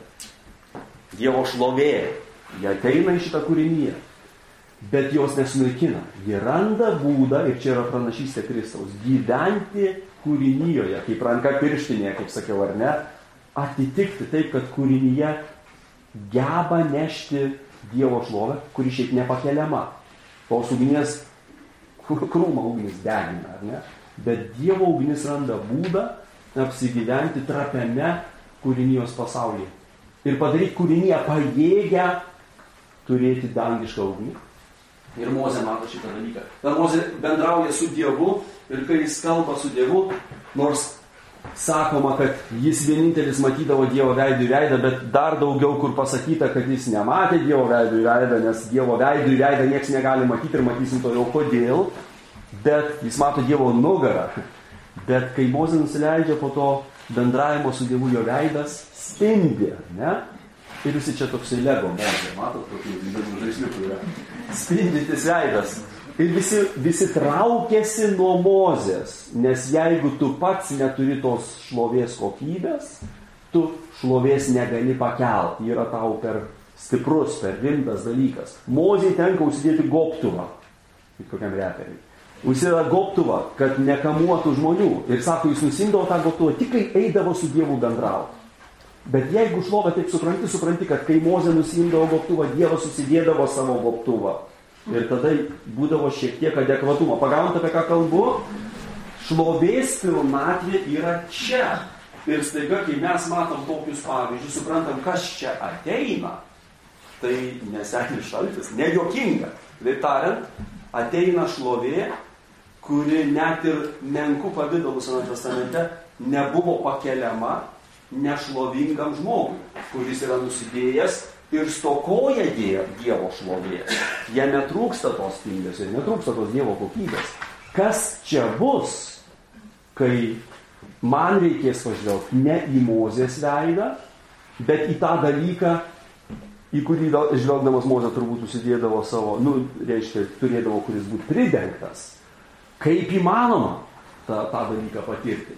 Dievo šlovė, jie ateina į šitą kūrinyje, bet jos nesunaikina. Jie randa būdą, ir čia yra pranašystė Kristaus, gyventi kūrinyjoje, kaip ranka pirštinėje, kaip sakiau, ar ne, atitikti taip, kad kūrinyje geba nešti Dievo šlovę, kuri šiaip nepakeliama. Tos ugnies, krūma ugnis degina, ar ne? Bet Dievo ugnis randa būdą apsigyventi trapiame kūrinijos pasaulyje. Ir padaryti kūrinyje pajėgę turėti dangišką ugnį. Ir Mozė mato šitą dalyką. Ta Mozė bendrauja su Dievu ir kai jis kalba su Dievu, nors sakoma, kad jis vienintelis matydavo Dievo veidų į veidą, bet dar daugiau kur pasakyta, kad jis nematė Dievo veidų į veidą, nes Dievo veidų į veidą nieks negali matyti ir matysim toliau kodėl, bet jis mato Dievo nugarą. Bet kai Mozė nusileidžia po to bendravimo su Dievu, jo veidas spindi, ne? Ir visi čia toksai Lego Mozė, matot, tokių žaisliukų yra. Spindintis veidas. Ir visi traukėsi nuo Mozės, nes jeigu tu pats neturi tos šlovės kokybės, tu šlovės negali pakelt. Yra tau per stiprus, per rimtas dalykas. Mozei tenka užsidėti gobtuvą, kaip kokiam reperiui. Užsideda gobtuvą, kad nekamuotų žmonių. Ir sako, jis nusimdavo tą gobtuvą, tik kai eidavo su Dievu bendrauti. Bet jeigu šlovę taip supranti, kad kai Mozė nusimdavo gobtuvą, Dievas susidėdavo savo gobtuvą. Ir tada būdavo šiek tiek adekvatumo. Pagaunat, apie ką kalbu? Šlovės pilnatvė yra čia. Ir staiga, kai mes matom tokius pavyzdžius, suprantam, kas čia ateina, tai nesenis šaltis, nejuokinga. Taip tariant, ateina šlovė, kuri net ir menkų pavidalų Sename testamente nebuvo pakeliama nešlovingam žmogui, kuris yra nusidėjęs ir stokoja Dievo šlovės. Jie netrūksta tos spindesio ir netrūksta tos Dievo kokybės. Kas čia bus, kai man reikės pažvelgti ne į Mozės veidą, bet į tą dalyką, į kurį žvelgdamas Mozė turbūt užsidėdavo savo, turėdavo, kuris būtų pridengtas. Kaip įmanoma tą dalyką patirti?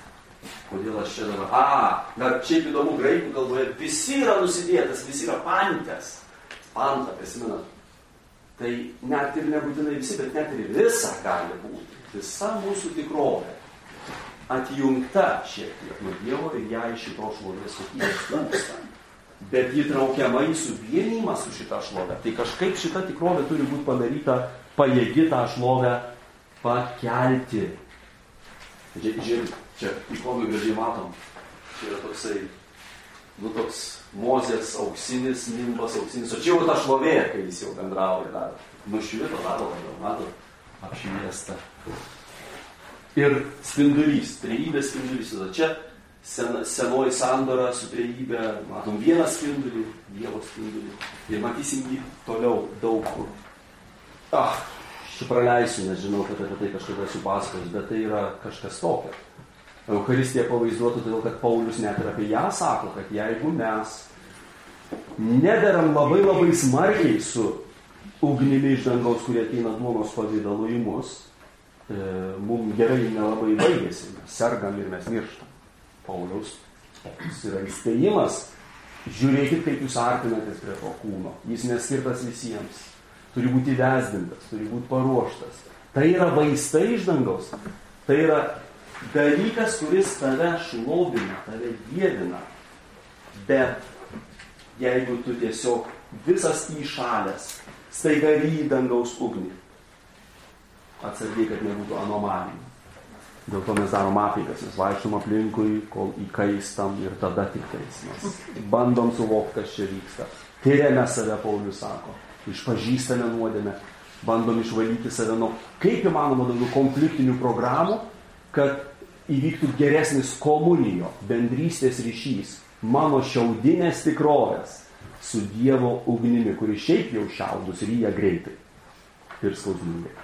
Kodėl aš čia dabar? Bet šiaip įdomu, graikų kalboje visi yra nusidėtas, visi yra pantės. Pantą, prisimenat. Tai net ir nebūtinai visi, bet net ir visa gali būti. Visa mūsų tikrovė atjungta šiek tiek nuo Dievo ir ją iš šitos šlovės kokybės trūksta. Bet ji traukiama į suvienijimą su šita šlovė. Tai kažkaip šita tikrovė turi būti padaryta pajėgi tą šlovę pakelti. Žiūrėk, čia ikonui gražiai matom. Čia yra toksai, toks Mozės auksinis, nimbas auksinis. O čia jau ta šlovė, kai jis jau bendrauja dar. Nušvito dar labiau, matot, apšviesta. Ir spindulys, trejybės spindulys. Čia senoji sandora su trejybė, matom vieną spindulį, Dievo spindulį. Ir matysim jį toliau daug kur. Aš praleisiu, nes žinau, kad apie tai kažkada esu pasakojęs, bet tai yra kažkas tokio. Eucharistija pavaizduotų, todėl kad Paulius net ir apie ją sako, kad jeigu mes nederam labai labai smarkiai su ugnimi iš dangaus, kurie ateina duonos pavidalu į mus, mums gerai nelabai baigėsi, mes sergam ir mes mirštam. Pauliaus yra įspėjimas Žiūrėkit, kaip jūs artinatės prie to kūno. Jis neskirtas visiems. Turi būti įvesdintas, turi būti paruoštas. Tai yra vaistai iš dangaus. Tai yra dalykas, kuris tave šlovina, tave dievina. Bet jeigu tu tiesiog visas įšalęs, staiga ryji dangaus ugnį, atsargiai, kad nebūtų anomalijų. Dėl to mes darom apeigas, mes vaikštom aplinkui, kol įkaistam ir tada tik tais. Mes bandom suvokti, kas čia vyksta. Tiriame save, Paulius sako, išpažįstame nuodėmę, bandom išvalyti save nuo kaip įmanoma daugiau konfliktinių programų, kad įvyktų geresnis komunijo, bendrystės ryšys, mano šiaudinės tikrovės su Dievo ugnimi, kuri šiaip jau šiaudus ryja greitai ir skausmingai.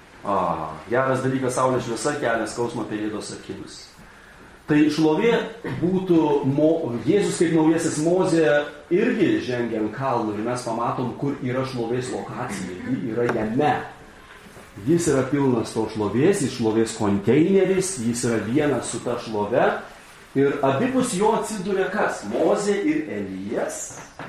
Geras dalykas, saulės šviesa kelia skausmą pelėdos akimis. Tai šlovė būtų, Jėzus kaip naujasis Mozė irgi žengia ant kalnų ir mes pamatom, kur yra šlovės lokacija. Ji yra jame. Jis yra pilnas to šlovės, jis šlovės konteineris, jis yra vienas su ta šlove. Ir abipus jo atsiduria kas? Mozė ir Elijas.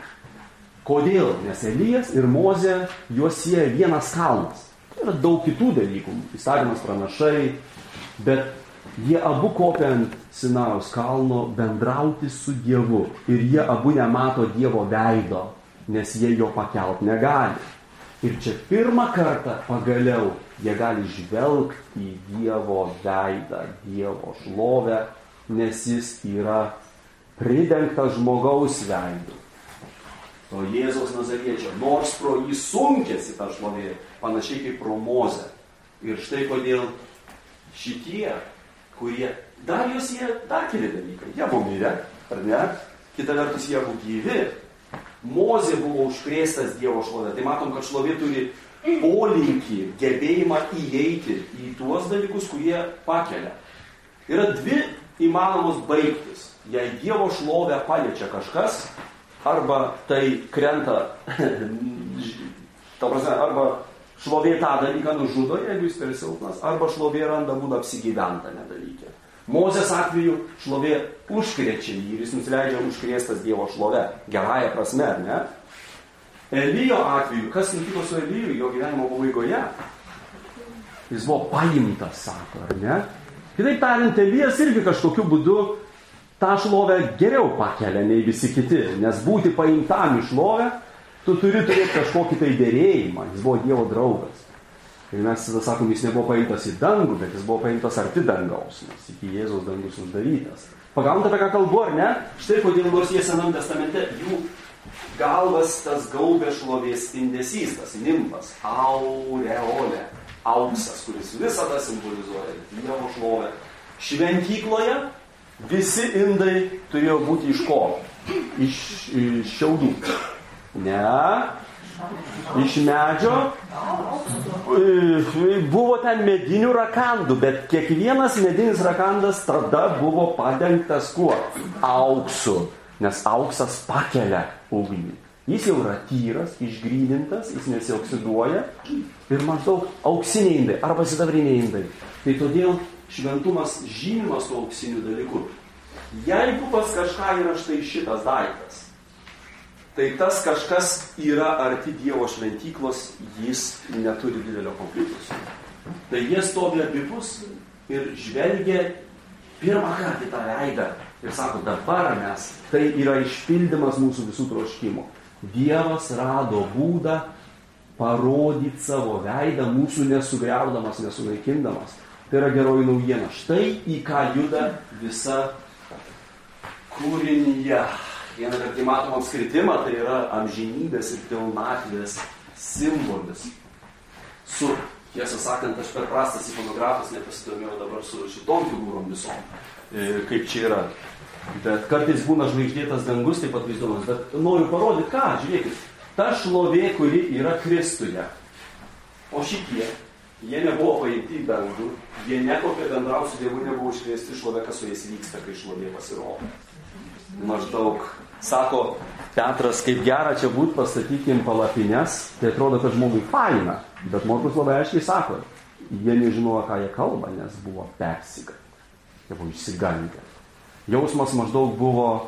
Kodėl? Nes Elijas ir Mozė juos sieja vienas kalnas. Tai yra daug kitų dalykų, įstatymas, pranašai, bet jie abu kopia ant Sinajaus kalno bendrauti su Dievu. Ir jie abu nemato Dievo veido, nes jie jo pakelt negali. Ir čia pirmą kartą pagaliau jie gali žvelgti į Dievo veidą, Dievo šlovę, nes jis yra pridengtas žmogaus veidu. To Jėzaus Nazariečio, nors pro jį sunkėsi tą šlovė, panašiai kaip pro Mozę. Ir štai kodėl šitie, kurie, dar jos jie, dar keli dalykai, jie buvo mirę, ar ne? Kita vertus jie buvo gyvi. Mozė buvo užkrėstas Dievo šlovė. Tai matom, kad šlovė turi polinkį, gebėjimą įeiti į tuos dalykus, kurie pakelia. Yra dvi įmanomos baigtis. Jei Dievo šlovę paliečia kažkas, arba tai krenta, arba šlovė tą dalyką nužudo, jeigu jis per silpnas, arba šlovė randa būdą apsigyventame dalyke. Mozės atveju šlovė užkrečia jį ir jis nusileidžia užkrėstas Dievo šlovė. Gerąja prasme, ar ne? Elijo atveju, kas nutiko su Eliju jo gyvenimo pabaigoje? Jis buvo paimtas, sako, ar ne? Kitaip tariant, Elijas irgi kažkokiu būdu tą šlovę geriau pakelia nei visi kiti, nes būti paimtam į šlovę, tu turi turėti kažkokį tai derėjimą, jis buvo Dievo draugas. Ir mes tada sakom, jis nebuvo paimtas į dangų, bet jis buvo paimtas arti dangaus, nes iki Jėzaus dangus uždarytas. Pagaunate, apie ką kalbu, ar ne? Štai kodėl nors jie Senam testamente, jų galvas tas gaubė šlovės spindesys, tas nimbas, aureolė, auksas, kuris visada simbolizuoja Dievo šlovę. Šventykloje visi indai turėjo būti iš ko? Iš šiaudų. Ne. Iš medžio. Buvo ten medinių rakandų, bet kiekvienas medinis rakandas tada buvo padengtas kuo? Auksu. Nes auksas pakelia ugnį. Jis jau yra tyras, išgrynintas, jis nesioksiduoja ir maždaug auksiniai indai arba sidabriniai indai. Tai todėl šventumas žymimas tų auksinių dalykų. Jeigu pas kažką yra štai šitas daiktas, tai tas kažkas yra arti Dievo šventyklos, jis neturi didelio konflikto. Tai jie stovi abipus ir žvelgia pirmą kartą į tą veidą ir sako, dabar mes, tai yra išpildymas mūsų visų troškimų. Dievas rado būdą parodyti savo veidą, mūsų nesugriaudamas, nesunaikindamas. Tai yra geroji naujiena. Štai į ką juda visa kūrinyje. Vieną kartą matom apskritimą, tai yra amžinybės ir pilnatvės simbolis. Tiesą sakant, aš per prastas ikonografas nepasidomėjau dabar su šitom figūrom visom, kaip čia yra. Bet kartais būna žvaigždėtas dangus, taip pat vaizduojamas. Bet noriu parodyti, ką, žiūrėkit, ta šlovė, kuri yra Kristuje. O šitie, jie nebuvo paimti į dangų, jie nekopė bendrauti su Dievu, nebuvo iškviesti šlovė, kas su jais vyksta, kai šlovė pasirodo. Maždaug, sako Petras, kaip gera čia būt, pastatykim palapines, tai atrodo, kad žmogui faina, bet Morkus labai aiškiai sako, jie nežinojo, ką jie kalba, nes buvo persigandę, jie buvo išsigandę. Jausmas maždaug buvo,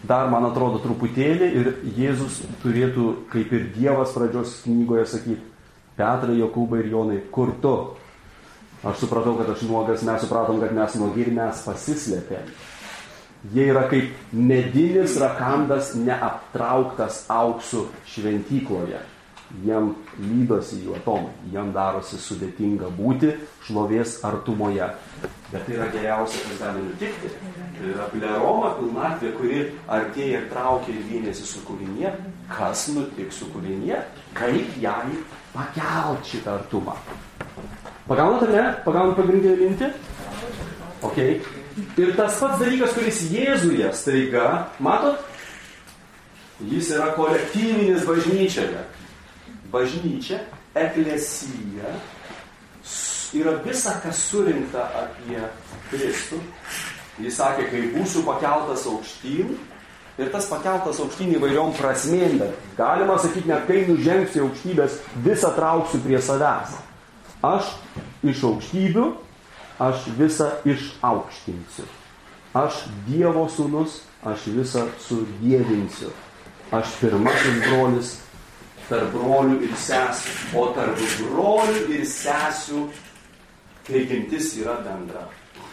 dar, man atrodo, truputėlį ir Jėzus turėtų, kaip ir Dievas pradžios knygoje, sakyti, Petrai, Jokūbai ir Jonai, kur tu? Aš supratau, kad aš nuogas, mes supratom, kad mes nuogi ir mes pasislėpėm. Jie yra kaip medinis rakandas neaptrauktas auksų šventykloje. Jiem lydosi jų atomai, jiem darosi sudėtinga būti šlovės artumoje. Bet tai yra geriausia, kas gali nutikti. Tai yra pleroma, pilnatvė, kuri artėja ir traukia ir vienėsi su kūrinyje. Kas nutiks su kūrinyje? Kaip jai pakelt šitą artumą? Pagaunat ar ne? Pagaunat pagrindinę mintį? Ok. Ir tas pats dalykas, kuris Jėzuje staiga, matot? Jis yra kolektyvinis bažnyčioje. Bažnyčia, eklesija, yra visa, kas surinkta apie Kristų. Jis sakė, kai būsiu pakeltas aukštyn, ir tas pakeltas aukštyn įvairiom prasmėm, bet galima sakyti, net kai nužengsiu aukštybės, visą trauksiu prie savęs. Aš iš aukštybių, aš visą išaukštinsiu. Aš Dievo sūnus, aš visą sudievinsiu. Aš pirmasis brolis tarp brolių ir sesių, o tarp brolių ir sesių prigimtis yra bendra.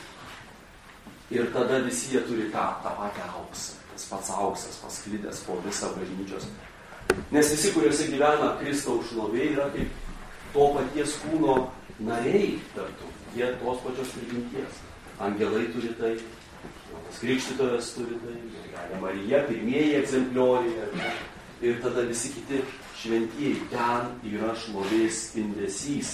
Ir tada visi jie turi tą patį auksą, tas pats auksas pasklidęs po visą bažnyčios. Nes visi, kuriuose gyvena Kristaus šlovė, yra kaip to paties kūno nariai tartum. Jie tos pačios prigimties. Angelai turi tai, tas krikštytojas turi tai, Marija, pirmieji egzemplioriai. Ir tada visi kiti šventieji, ten yra šlovės spindesys.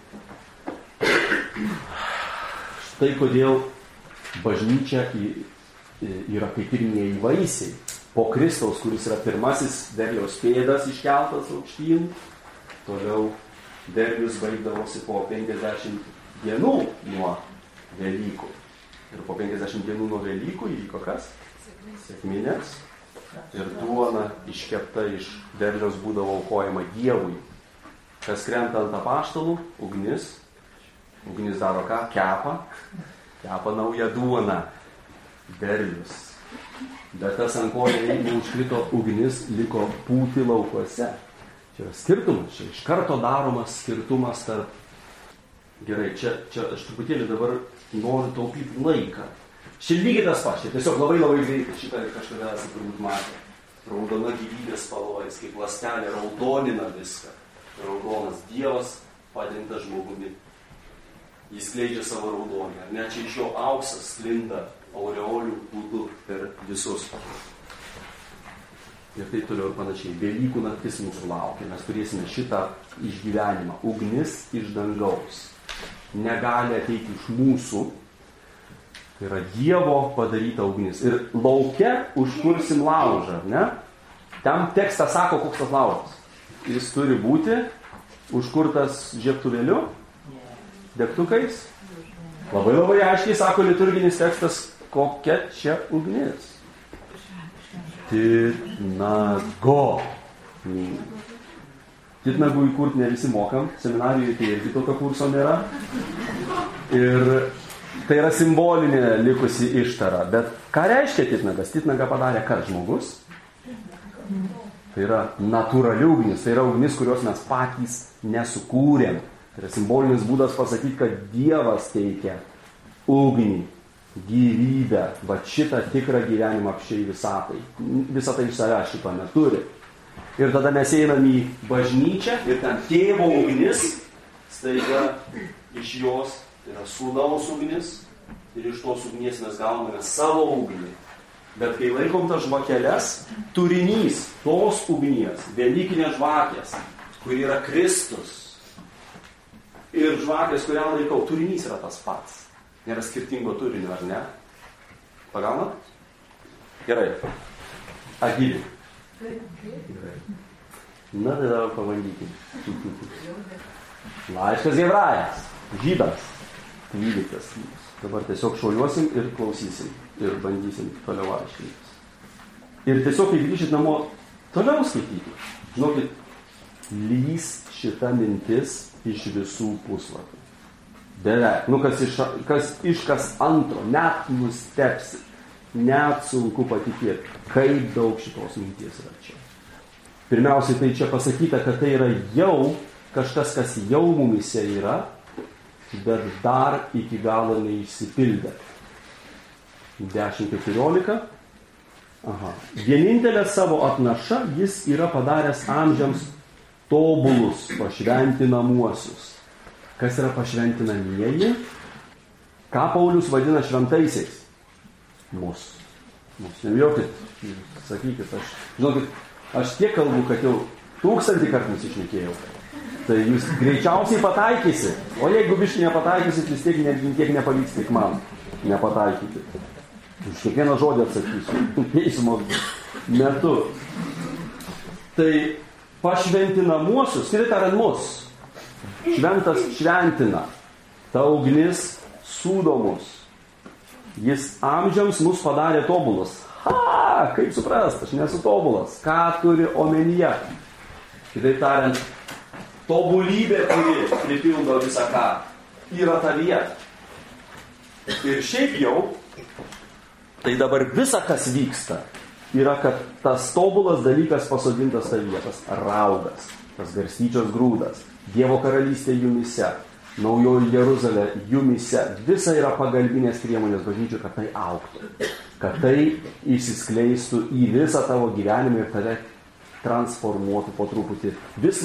Štai kodėl bažnyčia yra kaip pirmieji vaisiai. Po Kristaus, kuris yra pirmasis derliaus pėdas iškeltas aukštyn, toliau derlius baigdavosi po 50 dienų nuo Velykų. Ir po 50 dienų nuo Velykų įvyko kas? Sekminės. Ir duona iškepta iš derliaus būdavo aukojama Dievui. Kas krenta ant apaštalų? Ugnis. Ugnis daro ką? Kepa naują duoną. Derlius. Bet tas ant ko neužkrito ugnis, liko pūti laukuose. Čia yra skirtumas. Čia iš karto daromas skirtumas tarp... Gerai, čia aš truputėlį dabar noriu taupyti laiką. Čia lygiai tas pats, čia tiesiog labai greitai šitą kažkada esu turbūt matę. Raudona gyvybės spalva, jis kaip ląstelė raudonina viską. Raudonas Dievas padengtas žmogumi. Jis skleidžia savo raudonį. Ar ne, čia iš jo auksas sklinda aureolių būdu per visus. Ir taip toliau ir panašiai. Velykų naktis mūsų laukia. Mes turėsime šitą išgyvenimą. Ugnis iš dangaus. Negali ateiti iš mūsų. Tai yra Dievo padaryta ugnis. Ir lauke užkursim laužą, ne? Ten tekstas sako, koks tas laužas. Jis turi būti užkurtas žiebtuvėliu, degtukais. Labai aiškiai sako liturginis tekstas, kokia čia ugnis. Titnago. Titnagų įkurti ne visi mokam. Seminarijoje tai irgi tokio kurso nėra. Ir tai yra simbolinė likusi ištara. Bet ką reiškia titnagas? Titnagą padarė kas žmogus? Tai yra natūrali ugnis. Tai yra ugnis, kurios mes patys nesukūrėm. Tai yra simbolinis būdas pasakyti, kad Dievas teikia ugnį, gyvybę, va šitą tikrą gyvenimą apšiai visatai. Visą tai iš savęs šito neturi. Ir tada mes einam į bažnyčią ir ten tėvo ugnis, staiga iš jos tai yra sūnaus ugnis ir iš tos ugnies mes gauname savo ugnį. Bet kai laikom tas žvakeles, turinys tos ugnies, velykinės žvakės, kur yra Kristus ir žvakės, kurią laikau, turinys yra tas pats. Nėra skirtingo turinio, ar ne? Pagaunat? Gerai. Agilį. Gerai. Na, tai dabar pabandykime. Laiškas Hebrajams. Žydas. 12. Dabar tiesiog šauliuosim ir klausysim. Ir bandysim toliau aiškintis. Ir tiesiog, kai grįžit namo, toliau skaityti. Žinokit, lys šita mintis iš visų puslapių. Beveik. Kas antro, net nustepsi. net sunku patikėti, kaip daug šitos minties yra čia. Pirmiausiai, tai čia pasakyta, kad tai yra jau kažkas, kas jau mumise yra, bet dar iki galo neišsipildė. 10:14. Vienintelę savo atnašą jis yra padaręs amžiams tobulus, pašventinamuosius. Kas yra pašventinamieji? Ką Paulius vadina šventaisiais? Mus nebijokit, sakykit, aš tiek kalbu, kad jau 1000 kartų nusišnekėjau. Tai jūs greičiausiai pataikysit. O jeigu biškai nepataikysit, vis tiek nepavyks tik man nepataikyti. Už kiekvieną žodį atsakysiu. Teismo metu. Tai pašventinamuosius, kitaip tariant mus. Šventas šventina. Ta ugnis sūdo mus. Jis amžiams mus padarė tobulus. Kaip suprast, aš nesu tobulas. Ką turi omenyje? Kitaip tariant, tobulybė, kuri pripildo visą ką, yra tavyje. Ir šiaip jau, tai dabar visa, kas vyksta, yra, kad tas tobulas dalykas pasodintas tavyje, tas raugas, tas garstyčios grūdas, Dievo karalystė jumise, naujoji Jeruzalė jumise, visa yra pagalbinės priemonės bažnyčių, kad tai augtų, kad tai išsiskleistų į visą tavo gyvenimą ir tave transformuotų po truputį vis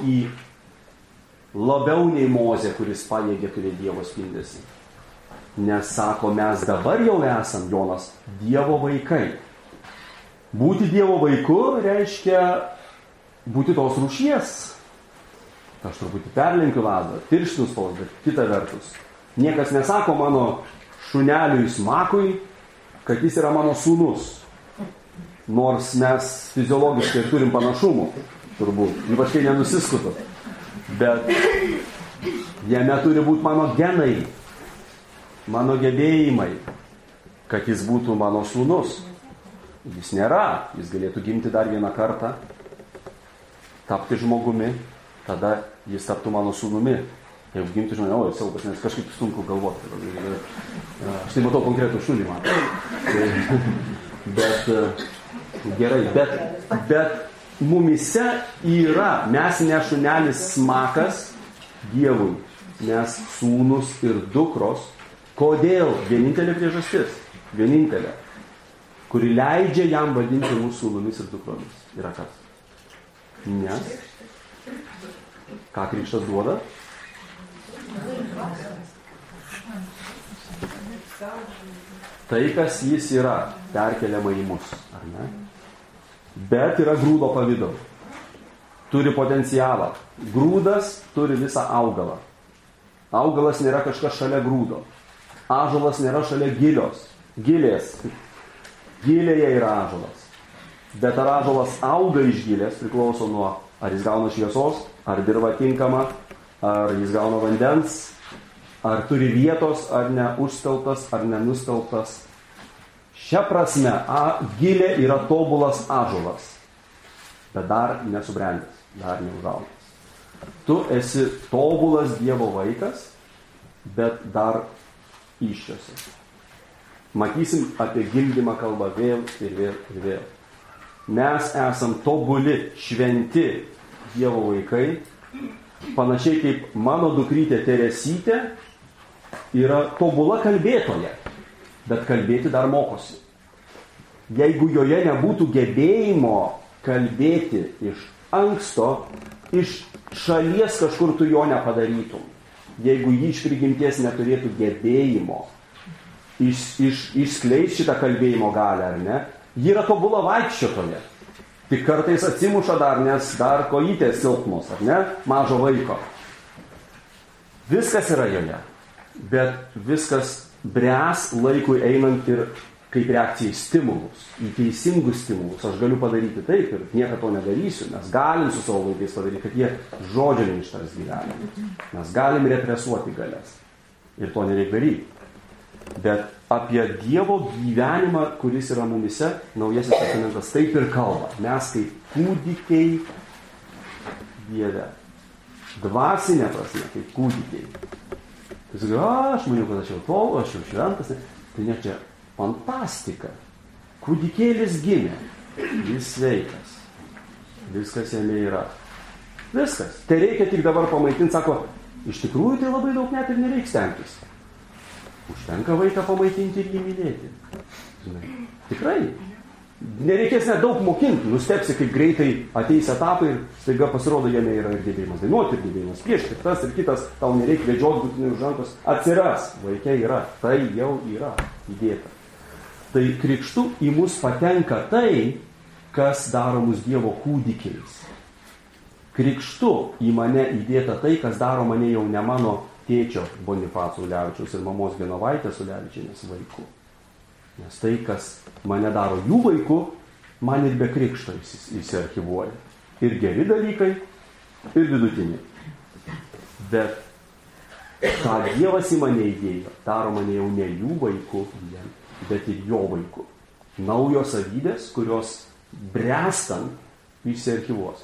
labiau nei Mozė, kuris pajėgė turėti Dievo spindesį. Nes sako, mes dabar jau esam, Jonas, Dievo vaikai. Būti Dievo vaiku reiškia būti tos rūšies. Aš truputį perlenkiu lazdą, tirštinu spaudą, bet kita vertus. Niekas nesako mano šuneliui Smakui, kad jis yra mano sūnus. Nors mes fiziologiškai turim panašumų, turbūt, ypač kai nenusiskutu. Bet jame turi būti mano genai, mano gebėjimai, kad jis būtų mano sūnus. Jis nėra, jis galėtų gimti dar vieną kartą, tapti žmogumi, tada jis taptų mano sūnumi. Jeigu gimtų žmonė, siaubas, nes kažkaip sunku galvoti. Aš tai matau konkretų šunį man. Bet gerai, bet mumise yra, mes ne šunelis Smakas Dievui, mes sūnus ir dukros. Kodėl? Vienintelė priežastis, kuri leidžia jam vadinti mūsų sūnumis ir dukromis. Yra kas? Nes ką krikštas duoda? Tai, kas jis yra, perkeliama į mus, ar ne? Bet yra grūdo pavidalu. Turi potencialą. Grūdas turi visą augalą. Augalas nėra kažkas šalia grūdo. Ąžuolas nėra šalia gilės. Gilėje yra ąžuolas. Bet ar ąžuolas auga iš gilės, priklauso nuo, ar jis gauna šviesos, ar dirva tinkama, ar jis gauna vandens, ar turi vietos, ar neužsteltas, ar nenusteltas. Šia prasme, gilė yra tobulas ąžuolas, bet dar nesubrendęs, dar neužaugęs. Tu esi tobulas Dievo vaikas, bet dar iščiasi. Matysim apie gimdymą kalbą vėl ir vėl ir vėl. Mes esam tobuli, šventi Dievo vaikai, panašiai kaip mano dukrytė Teresytė yra tobula kalbėtoja, bet kalbėti dar mokosi. Jeigu joje nebūtų gebėjimo kalbėti iš anksto, iš šalies kažkur tu jo nepadarytum. Jeigu jį iš prigimties neturėtų gebėjimo išskleis šitą kalbėjimo galią, ar ne, ji yra tobula vaikščiotoja. Tik kartais atsimuša dar, nes dar kojytės silpnos, ar ne, mažo vaiko. Viskas yra joje, bet viskas bręs laikui einant ir kaip reakcija į stimulus, į teisingus stimulus. Aš galiu padaryti taip ir niekada to nedarysiu. Mes galim su savo vaikais padaryti, kad jie žodžio neištars gyvenimą. Mes galim represuoti galias. Ir to nereikia daryti. Bet apie Dievo gyvenimą, kuris yra mumise, Naujasis testamentas taip ir kalba. Mes kaip kūdikiai Dieve. Dvasinė prasme, kaip kūdikiai. Tai sakai, aš maniau, kad aš jau šventas. Tai ne čia fantastika. Kūdikėlis gimė, jis sveikas, viskas jame yra. Viskas. Tai reikia tik dabar pamaitinti, sako, iš tikrųjų tai labai daug net ir nereiks stengtis. Užtenka vaiką pamaitinti ir jį mylėti. Žinai, tikrai. Nereikės net daug mokinti, nustepsi, kaip greitai ateis etapai ir staiga pasirodo jame yra ir gebėjimas dainuoti, ir gebėjimas piešti, tas ir kitas, tau nereikia vedžioti būtinai už rankos, atsiras, vaikai yra, tai jau yra įdėta. Tai krikštu į mus patenka tai, kas daro mus Dievo kūdikiais. Krikštu į mane įdėta tai, kas daro mane jau ne mano tėčio Bonifaco Ulevičiaus ir mamos Genovaitės Ulevičienės vaiku. Nes tai, kas mane daro jų vaiku, man ir be krikšto įsiarchivuoja. Ir geri dalykai, ir vidutiniai. Bet ką Dievas į mane įdėjo, daro mane jau ne jų vaiku, bet ir jo vaiku. Naujos savybės, kurios brestant įsiarchivuos.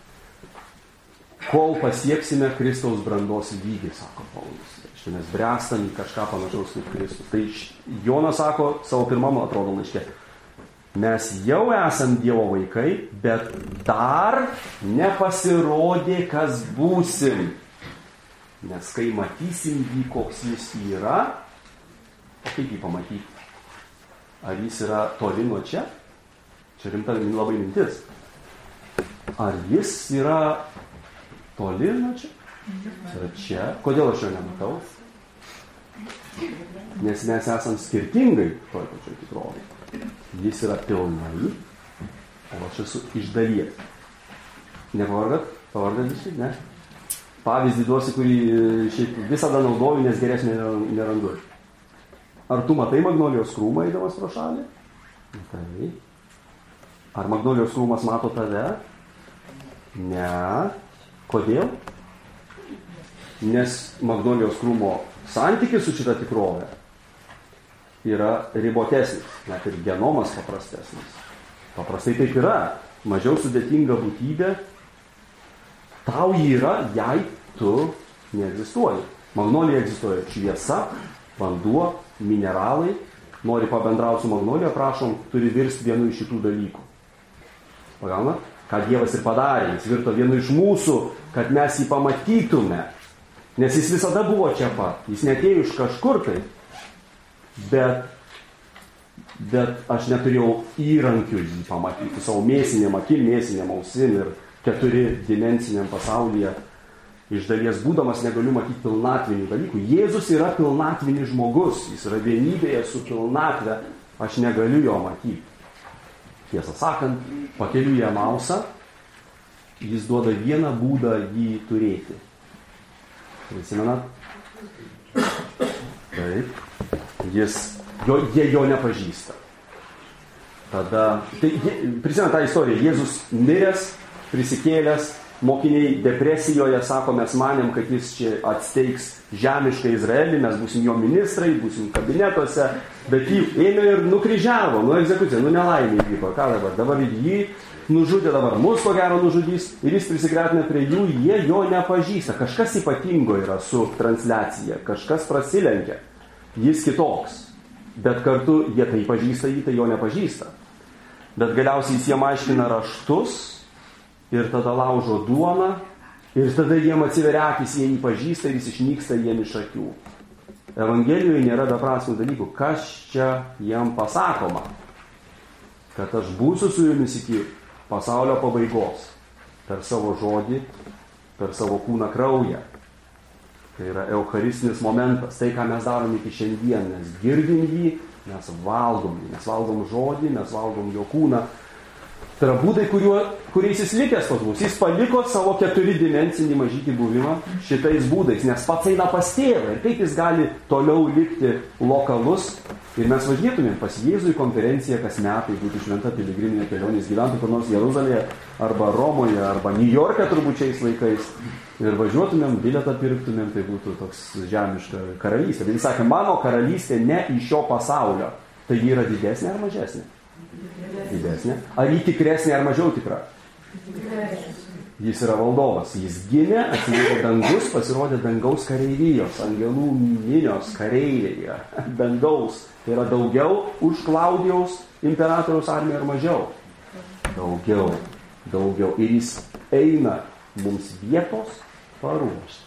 Kol pasieksime Kristaus brandos lygį, sako Paulius. Mes brestam į kažką panašaus kaip Kristus. Tai Jonas sako savo pirmam, atrodo, laiške, mes jau esam Dievo vaikai, bet dar nepasirodė, kas būsim. Nes kai matysim jį, koks jis yra, o kaip jį pamatyti? Ar jis yra toli nuo čia? Čia rimta labai mintis. Ar jis yra toli nuo čia? Yra čia. Kodėl aš jo nematau? Nes mes esam skirtingai toj pačioj tikrovėje. Jis yra pilnai, o aš esu iš dalies. Nepavargat? Pavargat visi? Ne? Pavyzdį duosi, kurį šiaip visada naudoju, nes geresnė nerandu. Ar tu matai magnolijos krūmą eidamas pro šalį? Tai. Ar magnolijos krūmas mato tave? Ne. Kodėl? Nes magnolijos krūmo santykis su šita tikrovė yra ribotesnis, net ir genomas paprastesnis. Paprastai taip yra. Mažiau sudėtinga būtybė tau yra, jei tu neegzistuoji. Magnolija egzistuoja šviesa, vanduo, mineralai. Nori pabendrauti su magnolija, prašom, turi virsti vienu iš šitų dalykų. Pagauna? Ką Dievas ir padarė, jis virto vienu iš mūsų, kad mes jį pamatytume. Nes jis visada buvo čia pat. Jis neatėjo iš kažkur tai. Bet aš neturėjau įrankių jį pamatyti. Savo mėsinėm akim, mėsinėm ausim ir 4-dimensiniam pasaulyje. Iš dalies būdamas negaliu matyti pilnatvinių dalykų. Jėzus yra pilnatvinis žmogus. Jis yra vienybėje su pilnatve. Aš negaliu jo matyti. Tiesą sakant, pakeliu į Emausą, jis duoda vieną būdą jį turėti. Prisimenat? Taip. Jie jo nepažįsta. Tada, prisimenat tą istoriją, Jėzus miręs, prisikėlęs, mokiniai depresijoje, sako, mes manėm, kad jis čia atsteigs žemišką Izraelį, mes būsim jo ministrai, būsim kabinetuose, bet jį ėmė ir nukryžiavo, egzekucija, nelaimė įvyko. Ką dabar? Dabar jį nužudė, dabar mus ko gero nužudys ir jis prisigretina prie jų, jie jo nepažįsta. Kažkas ypatingo yra su transliacija, kažkas prasilenkia, jis kitoks, bet kartu jie tai pažįsta, jį tai jo nepažįsta. Bet galiausiai jis jiem aiškina raštus ir tada laužo duoną ir tada jiem atsiveria akys, jie jį pažįsta ir jis išnyksta jiem iš akių. Evangelijoje nėra beprasmių dalykų. Kas čia jiem pasakoma? Kad aš būsiu su jumis iki pasaulio pabaigos. Per savo žodį, per savo kūną kraują. Tai yra eucharistinis momentas. Tai, ką mes darom iki šiandien. Mes girdim jį, mes valgom jį. Mes valgom žodį, mes valgom jo kūną. Tai yra būdai, kuriais jis likęs pas mus. Jis paliko savo 4-dimensinį mažytį buvimą šitais būdais, nes pats eina pas tėvą. Ir kaip jis gali toliau likti lokalus. Ir mes važinėtumėm pas Jėzų į konferenciją kas metai, būtų šventa piligriminė kelionė, jis gyventų kur nors Jeruzalėje, arba Romoje, arba Niujorke turbūt šiais laikais. Ir važiuotumėm, bilietą pirktumėm, tai būtų toks žemiška karalystė. Tai jis sakė, mano karalystė ne iš šio pasaulio. Tai ji yra didesnė ar mažesnė? Didesnė. Ar ji tikresnė ar mažiau tikra? Jis yra valdovas. Jis gimė, atsivėrė dangus, pasirodė dangaus kareivijos, angelų minios kareiviai. Dangaus. Tai yra daugiau už Klaudijaus imperatoriaus armiją ar mažiau? Daugiau. Daugiau. Ir jis eina mums vietos paruošti.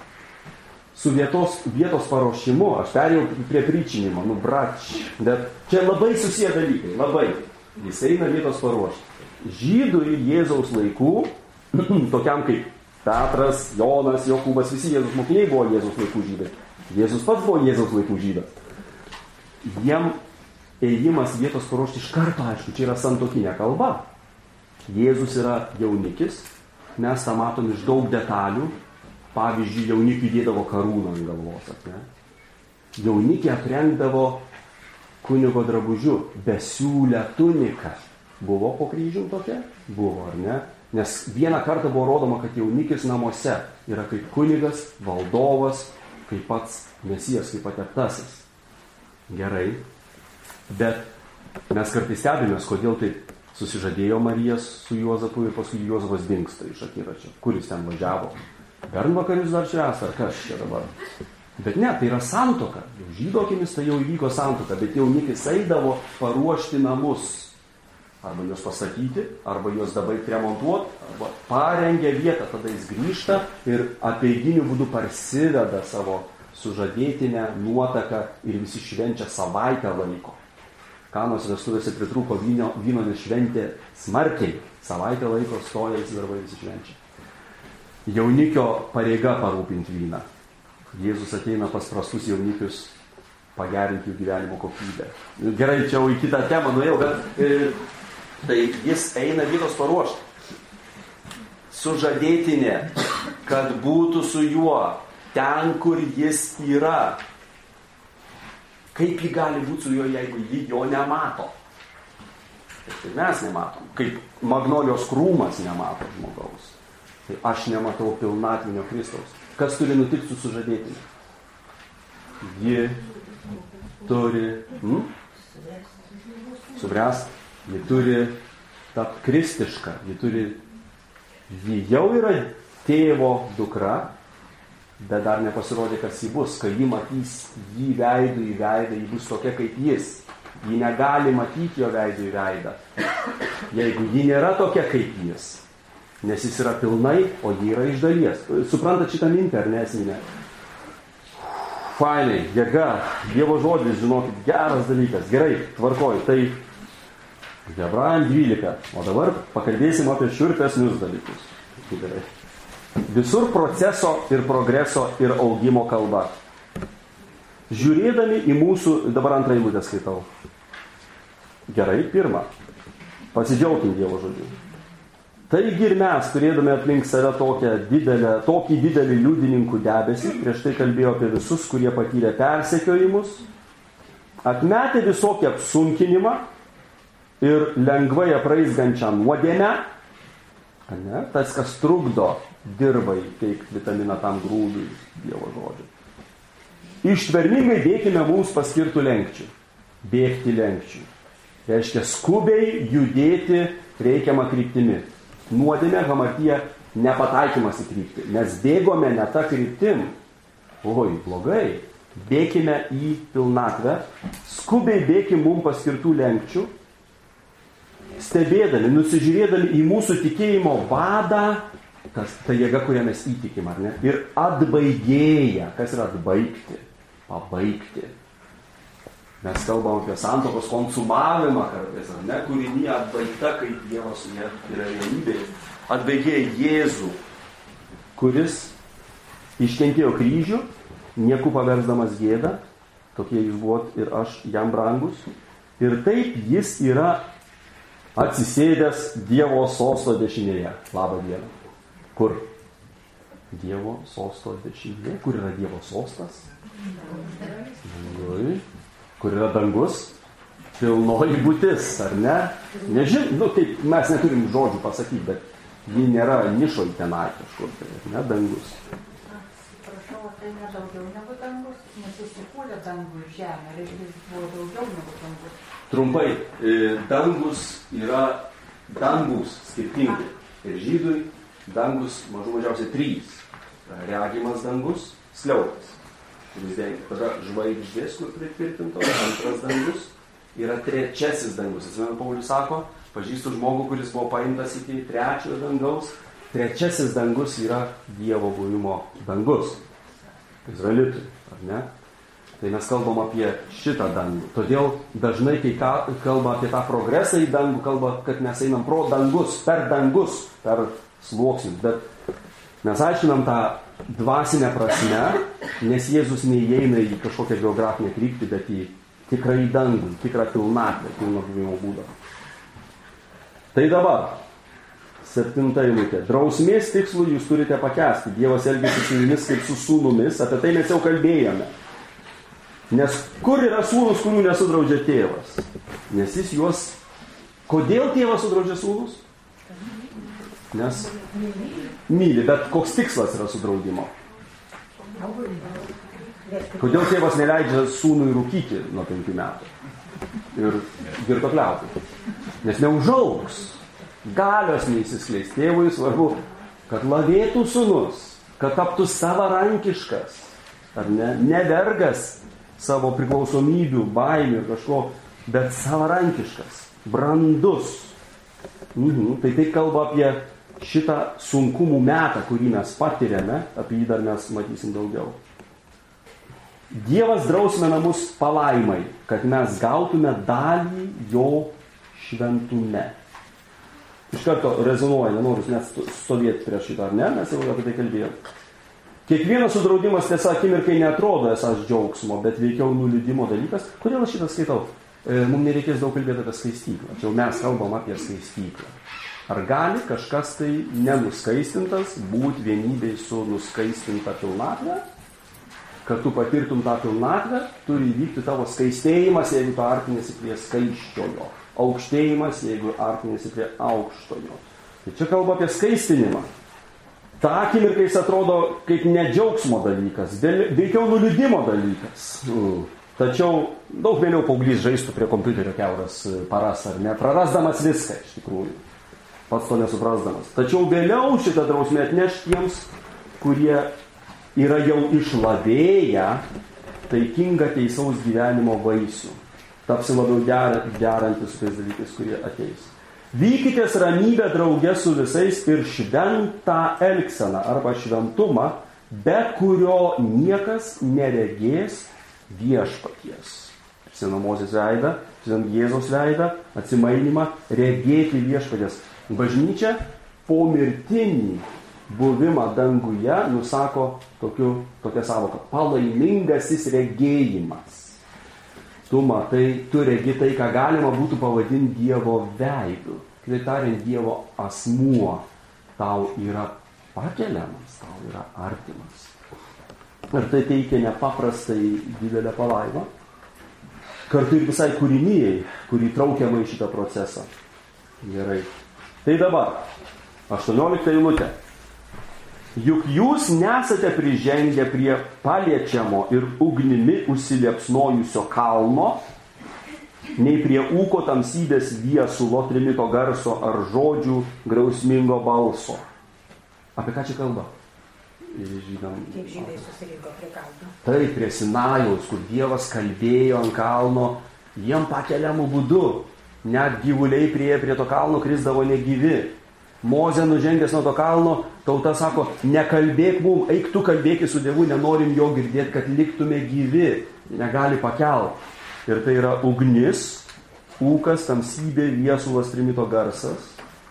Su vietos paruošimu, aš perėjau prie pričinimo, bet čia labai susiję dalykai, labai. Jis eina vietos paruošti. Žydų Jėzaus laikų, tokiam kaip Petras, Jonas, Jokūbas, visi Jėzus mokiniai buvo Jėzaus laikų žydai. Jėzus pats buvo Jėzaus laikų žydas. Jiem ėjimas vietos paruošti iš karto, aišku, čia yra santuokinė kalba. Jėzus yra jaunikis, mes tą matom iš daug detalių. Pavyzdžiui, jaunikiui dėdavo karūną ant galvos, ne? Jaunikį aprengdavo kunigo drabužiu, besiūlę tuniką. Buvo po kryžium tokia? Buvo, ar ne? Nes vieną kartą buvo rodoma, kad jaunikis namuose yra kaip kunigas, valdovas, kaip pats Mesijas, kaip pateptasis. Gerai. Bet mes kartais stebimės, kodėl taip susižadėjo Marijas su Juozapu ir paskui Juozapas dingsta iš akiračio. Kur jis ten važiavo? Bernvakaris dar čia esą, ar kas čia dabar? Bet ne, tai yra santuoka. Žydų akimis tai jau įvyko santuoka, bet jaunikis eidavo paruošti namus. Arba juos pastatyti, arba juos dabaigti remontuoti, arba parengia vietą, tada jis grįžta ir apeiginiu būdu parsiveda savo sužadėtinę nuotaką ir visi švenčia savaitę laiko. Kanos vestuvėse pritrūko vyno, nes šventė smarkiai. Savaitę laiko stoja visi darbai, visi švenčia. Jaunikio pareiga parūpinti vyną. Jėzus ateina pas prastus jaunikius pagerinti jų gyvenimo kokybę. Gerai, čia jau į kitą temą nuėjau, bet tai jis eina vietos paruošti. Sužadėtinė, kad būtų su juo ten, kur jis yra. Kaip ji gali būti su juo, jeigu ji jo nemato? Tai mes nematom. Kaip magnolijos krūmas nemato žmogaus. Tai aš nematau pilnatvinio Kristaus. Kas turi nutikti su sužadėtine? Ji turi subręsti. Ji turi tapti kristiška. Ji jau yra tėvo dukra, bet dar nepasirodė, kas ji bus. Kai ji matys jį veidų į veidą, ji bus tokia kaip jis. Ji negali matyti jo veidų į veidą. Jeigu ji nėra tokia kaip jis, nes jis yra pilnai, o ji yra iš dalies. Suprantat šitą mintį, ar nesminę? Fainai, jėga, Dievo žodis, žinokit, geras dalykas. Gerai, tvarkoj, tai Hebrajam 12. O dabar pakalbėsim apie šiurpesnius dalykus. Gerai. Visur proceso ir progreso ir augimo kalba. Žiūrėdami į mūsų, dabar antrą eilutę skaitau. Gerai, pirmą. Pasidžiaugim Dievo žodžiu. Taigi ir mes, turėdami aplink save tokį didelį liudininkų debesį, prieš tai kalbėjo apie visus, kurie patyrė persekiojimus, atmetė visokį apsunkinimą ir lengvai apraizgančią nuodėmę, tas, kas trukdo dirbai teikti vitaminą tam grūdui Dievo žodžiu. Ištvermingai bėkime mums paskirtų lenkčių. Bėgti lenkčių. Reiškia skubiai judėti reikiamą kryptimi. Nuodėmė, hamartija, nepataikymas į kryptį. Mes bėgome ne tą kryptim. Oi, blogai. Bėkime į pilnatvę. Skubiai bėkime mums paskirtų lenkčių. Stebėdami, nusižiūrėdami į mūsų tikėjimo vadą, ta jėga, kurią mes įtikim, ar ne? Ir atbaigėja. Kas yra atbaigti? Pabaigti. Mes kalbam apie santuokos konsumavimą kartais, ar ne? Kūrinį atbaigta, kaip Dievas su ja yra vienybė. Atbaigėja Jėzų, kuris iškentėjo kryžių, nieku paversdamas gėdą, tokie jūs buvot ir aš jam brangus. Ir taip jis yra atsisėdęs Dievo sosto dešinėje. Labą dieną. Kur? Dievo sosto dešinėje. Kur yra Dievo sostas? Dangui. Kur yra dangus? Pilnoji būtis, ar ne? Taip, mes neturim žodžių pasakyti, bet ji nėra nišoj tenai kažkur, tai, ne, dangus. Prašau, tai ne daugiau negu dangus, nes jis įkūrė dangų ir žemę, ir jis buvo daugiau negu dangus. Trumpai, dangus yra dangus skirtingi. Ir žydui, dangus mažiausiai 3. Regimas dangus, skliautas, kuris dengia. Tada žvaigždės, kur pritvirtintos, 2 dangus, yra 3 dangus. Atsimenu, Paulius sako, pažįstu žmogų, kuris buvo paimtas iki 3 dangaus. 3 dangus yra Dievo buvimo dangus. Izraelitui, ar ne? Tai mes kalbam apie šitą dangų. Todėl dažnai, kai kalba apie tą progresą į dangų, kalba, kad mes einam pro dangus, per sluoksnius. Bet mes aiškinam tą dvasinę prasme, nes Jėzus neįeina į kažkokią geografinę kryptį, bet į tikrą į dangų, tikrą pilnatvę, pilno buvimo būdą. Tai dabar, 7 eilutė. Drausmės tikslų jūs turite pakęsti. Dievas elgiasi su jumis kaip su sūnumis, apie tai mes jau kalbėjome. Nes kur yra sūnus, kurių nesudraudžia tėvas? Nes jis juos... Kodėl tėvas sudraudžia sūnus? Nes myli, bet koks tikslas yra sudraudimo? Kodėl tėvas neleidžia sūnui rūkyti nuo 5 metų ir girtuokliauti? Nes neužaugs, galios neįsiskleis. Tėvui svarbu, kad lavėtų sūnus, kad taptų savarankiškas, ar ne vergas savo priklausomybių, baimių ir kažko, bet savarankiškas, brandus. Tai tai kalba apie šitą sunkumų metą, kurį mes patiriame, apie jį dar mes matysim daugiau. Dievas drausmina mus palaimai, kad mes gautume dalį jo šventume. Iš karto rezonuoja, nenoriu net stovėti prieš šitą, ar ne? Mes jau apie tai kalbėjome. Kiekvienas sudraudimas tiesa akimirkai neatrodo esas džiaugsmo, bet veikiau nuliūdimo dalykas. Kodėl aš šitą skaitau? Mums nereikės daug kalbėti apie skaistyklą. Čia mes kalbam apie skaistyklą. Ar gali kažkas tai nenuskaistintas būti vienybėj su nuskaistinta pilnatvė? Kad tu patirtum tą pilnatvę, turi įvykti tavo skaistėjimas, jeigu tu artinėsi prie skaisčiojo. Aukštėjimas, jeigu artinėsi prie aukštojo. Tai čia kalba apie skaistinimą. Ta akimirka jis atrodo kaip ne džiaugsmo dalykas, veikiau nuliūdimo dalykas. Tačiau daug vėliau paauglys žaistų prie kompiuterio kiauras paras, ar ne, prarasdamas viską iš tikrųjų, pats to nesuprasdamas. Tačiau vėliau šitą drausmę atneš tiems, kurie yra jau išlavėję taikingą teisaus gyvenimo vaisių. Tapsi labiau derantis su tais dalykais, kurie ateis. Vykitės ramybę drauge su visais ir šventą elgseną arba šventumą, be kurio niekas neregės viešpaties. Prisimenam Mozės veidą, prisimenam Jėzaus veidą, atsimainimą, regėti viešpaties. Bažnyčia pomirtinį buvimą danguje nusako tokia savoka – palaimingasis regėjimas. Tu matai, tu regi tai, ką galima būtų pavadinti Dievo veidu. Kitaip tariant, Dievo asmuo tau yra pakeliamas, tau yra artimas. Ir tai teikia nepaprastai didelę palaimą. Kartu ir visai kūrinijai, kurį traukiama į šitą procesą. Gerai. Tai dabar, 18 eilutė. Juk jūs nesate prižengę prie paliečiamo ir ugnimi užsiliepsnojusio kalno, nei prie ūko tamsybės viesulo, trimito garso ar žodžių grausmingo balso. Apie ką čia kalba? Kaip žydai susirinko prie kalno. Taip, prie Sinajaus, kur Dievas kalbėjo ant kalno, jiem pakeliamų būdu. Net gyvuliai prie to kalno krisdavo negyvi. Mozė nužengęs nuo to kalno, tauta sako, nekalbėk mum, eik tu kalbėki su Dievu, nenorim jo girdėti, kad liktume gyvi, negali pakelt. Ir tai yra ugnis, ūkas, tamsybė, viesulas, trimito garsas.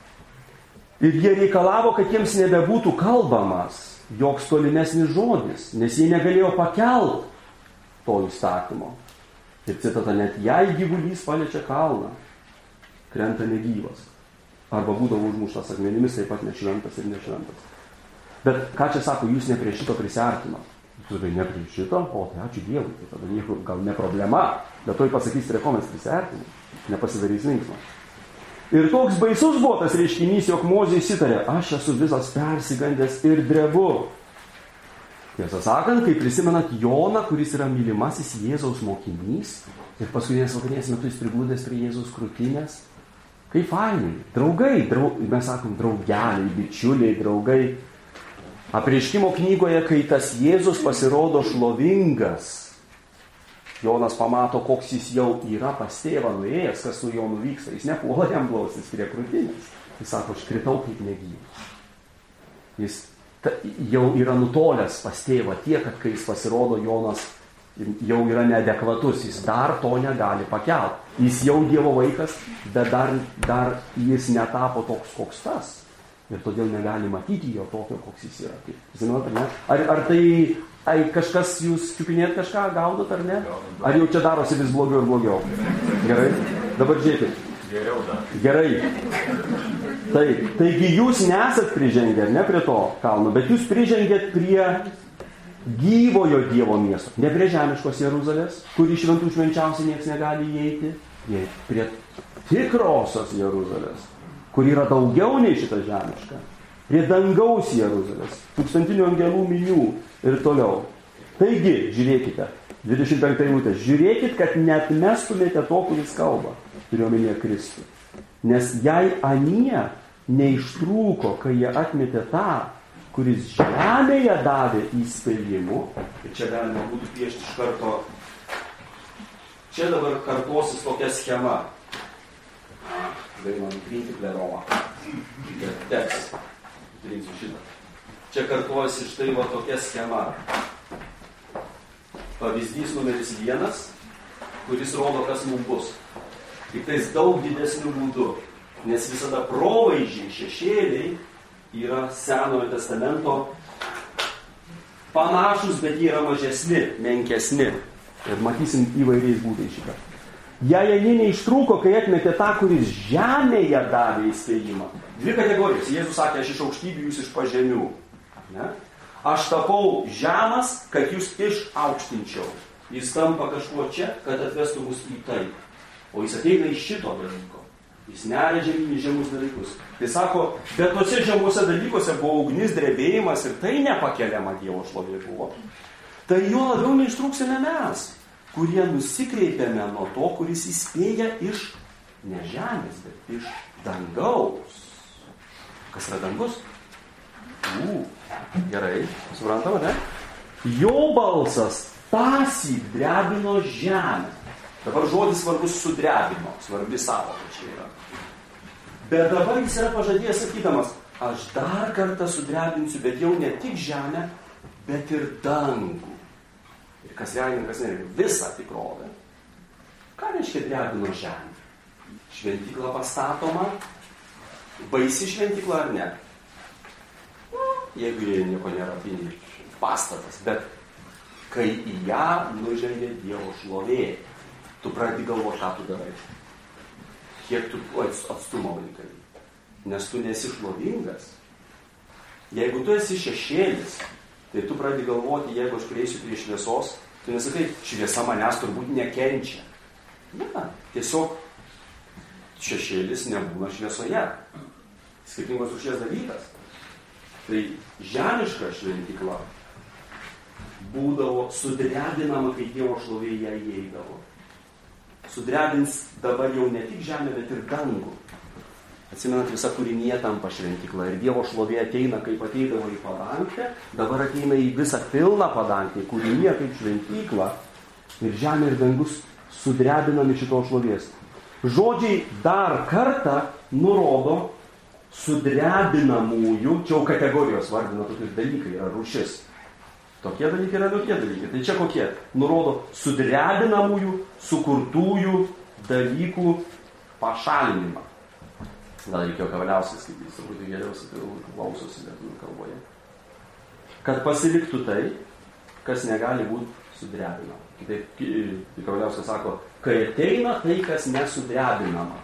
Ir jie reikalavo, kad jiems nebebūtų kalbamas joks tolimesnis žodis, nes jie negalėjo pakelt to įstatymo. Ir citata, net jei gyvulys paliečia kalną, krenta negyvas. Arba būdavo užmuštas akmenimis, taip pat nešventas ir nešventas. Bet ką čia sako, jūs ne prie šito prisiartinot? Tu tai ne prie šito, o tai ačiū Dievui, tai tada nieko, gal ne problema, bet toj pasakys, prie ko mes prisiartinam, nepasidarys linksmas. Ir toks baisus buvo tas reiškinys, jog Mozė įsitarė, aš esu visas persigandęs ir drebu. Tiesą sakant, kai prisimenat Joną, kuris yra mylimasis Jėzaus mokinys, ir paskutinės vakarinės metu jis priglūdęs prie Jėzaus krūtinės, Kaip fainai. Draugai, mes sakom draugeliai, bičiuliai, draugai. Apreiškimo knygoje, kai tas Jėzus pasirodo šlovingas, Jonas pamato, koks jis jau yra pas tėvą nuėjęs, kas su Jonu vyksta. Jis nepuola jam glaustis prie krūtinės. Jis sako, aš kritau kaip negyvas. Jis jau yra nutolęs pas tėvą tiek, kad kai jis pasirodo, Jonas jau yra neadekvatus. Jis dar to negali pakelti. Jis jau Dievo vaikas, bet dar jis netapo toks, koks tas. Ir todėl negali matyti jo tokio, koks jis yra. Žinot, ar ne? Ar tai kažkas, jūs čiupinėt kažką, gaudot ar ne? Ar jau čia darosi vis blogiau ir blogiau? Gerai? Dabar žiūrėkit. Geriau dar. Gerai. Taigi jūs nesat prižengę, ne prie to kalno, bet jūs prižengėt prie gyvojo Dievo miesto. Ne prie žemiškos Jeruzalės, kur iš šventų švenčiausiai niekas negali įeiti. Prie tikrosios Jeruzalės, kur yra daugiau nei šita žemiška. Prie dangaus Jeruzalės, tūkstantinių angelų minių ir toliau. Taigi, žiūrėkite, 25 eilutė, žiūrėkit, kad neatmestumėte to, kuris kalba, turiu omenyje Kristų. Nes jei anie neištrūko, kai jie atmetė tą, kuris žemėje davė įspėjimų, ir čia galima būtų piešti iš karto, čia dabar kartosis tokia schema. Man trinti pleromą. Teks. Trinsiu šitą. Čia kartuojasi štai va tokia schema. Pavyzdys numeris 1, kuris rodo, kas mums bus. Tik tais daug didesnių būdų. Nes visada provaizdžiai, šešėliai yra Senojo testamento panašus, bet jie yra mažesni, menkesni. Ir matysim įvairiais būdais šitą. Jei jie neištrūko, kai atmetė tą, kuris žemėje davė įspėjimą. 2 kategorijos. Jėzus sakė, aš iš aukštybių, jūs iš pažemių. Ne? Aš tapau žemas, kad jūs išaukštinčiau. Jis tampa kažkuo čia, kad atvestų mus į tai. O jis ateina iš šito dalyko. Jis neria žemyn į žemus dalykus. Tai sako, bet tose žemuose dalykuose buvo ugnis, drebėjimas ir tai nepakeliama Dievo šlovė buvo. Tai jo labiau neištrūksime mes, kurie nusikreipiame nuo to, kuris įspėja iš ne žemės, bet iš dangaus. Kas yra dangus? Gerai, suprantama, ne? Jo balsas tąsyk drebino žemę. Dabar žodis svarbus sudrebino, svarbi sąvoka čia yra. Bet dabar jis yra pažadėjęs sakydamas, aš dar kartą sudrebinsiu, bet jau ne tik žemę, bet ir dangų. Ir kas realiai, kas nereikia, visą tikrovę. Ką reiškia drebino žemė? Šventykla pastatoma, baisi šventykla ar ne? Jeigu jie nieko nėra, tai pastatas. Bet kai į ją nužengė Dievo šlovė, tu pradedi galvoti, ką tu darai. Kiek tu atstumą laikai. Nes tu nesi šlovingas. Jeigu tu esi šešėlis, tai tu pradedi galvoti, jeigu aš prieisiu prie šviesos, tu nesakai, šviesa manęs turbūt nekenčia. Ne, tiesiog šešėlis nebūna šviesoje. Skirtingos rūšies dalykas. Tai žemiška šventykla būdavo sudrebinama, kai Dievo šlovė ją įeidavo. Sudrebins dabar jau ne tik žemę, bet ir dangų. Atsimenant, visa kūrinė tampa šventykla ir Dievo šlovė ateina, kaip ateidavo į padangtę, dabar ateina į visą pilną padangtę, kūrinė kaip šventykla ir žemė ir dangus sudrebinami šitos šlovės. Žodžiai dar kartą nurodo sudrebinamųjų, čia jau kategorijos vardina tokius dalykai, yra rūšis. Tokie dalykai yra tokie dalykai. Tai čia kokie? Nurodo sudrebinamųjų, sukurtųjų dalykų pašalinimą. Gal reikėjo kavaliausiai skaityti, truputį geriau klausosi lietuvių kalboje. Kad pasiliktų tai, kas negali būti sudrebinama. Kitaip, kavaliausiai sako, kai ateina tai, kas nesudrebinama.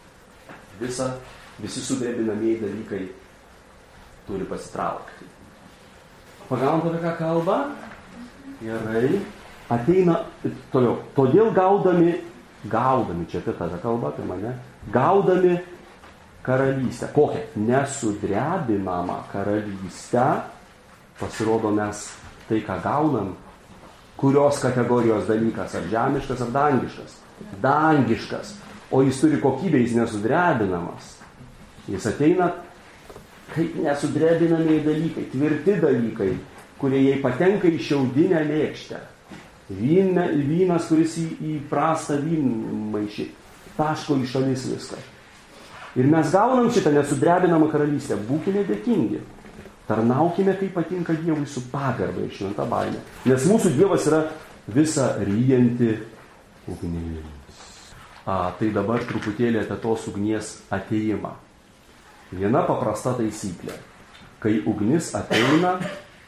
Visi sudrebinamieji dalykai turi pasitraukti. Pagavom, apie ką kalba? Gerai. Ateina toliau. Todėl gaudami, čia apie tą kalbą, apie mane, gaudami karalystę. Kokią? Nesudrebinamą karalystę. Pasirodo mes tai, ką gaunam, kurios kategorijos dalykas, ar žemiškas, ar dangiškas. Dangiškas. o jis turi kokybę, jis nesudrebinamas. Jis ateina kaip nesudrebinami dalykai, tvirti dalykai, kurie jai patenka į šiaudinę lėkštę. Vynas, kuris į prastą vynmaišį taško į šalis viską. Ir mes gaunam šitą nesudrebinamą karalystę. Būkime dėkingi. Tarnaukime, kaip patinka Dievui, su pagarba ir šventa baime. Nes mūsų Dievas yra visa ryjanti ugnis. Tai dabar truputėlį apie tos ugnies atėjimą. Viena paprasta taisyklė. Kai ugnis ateina,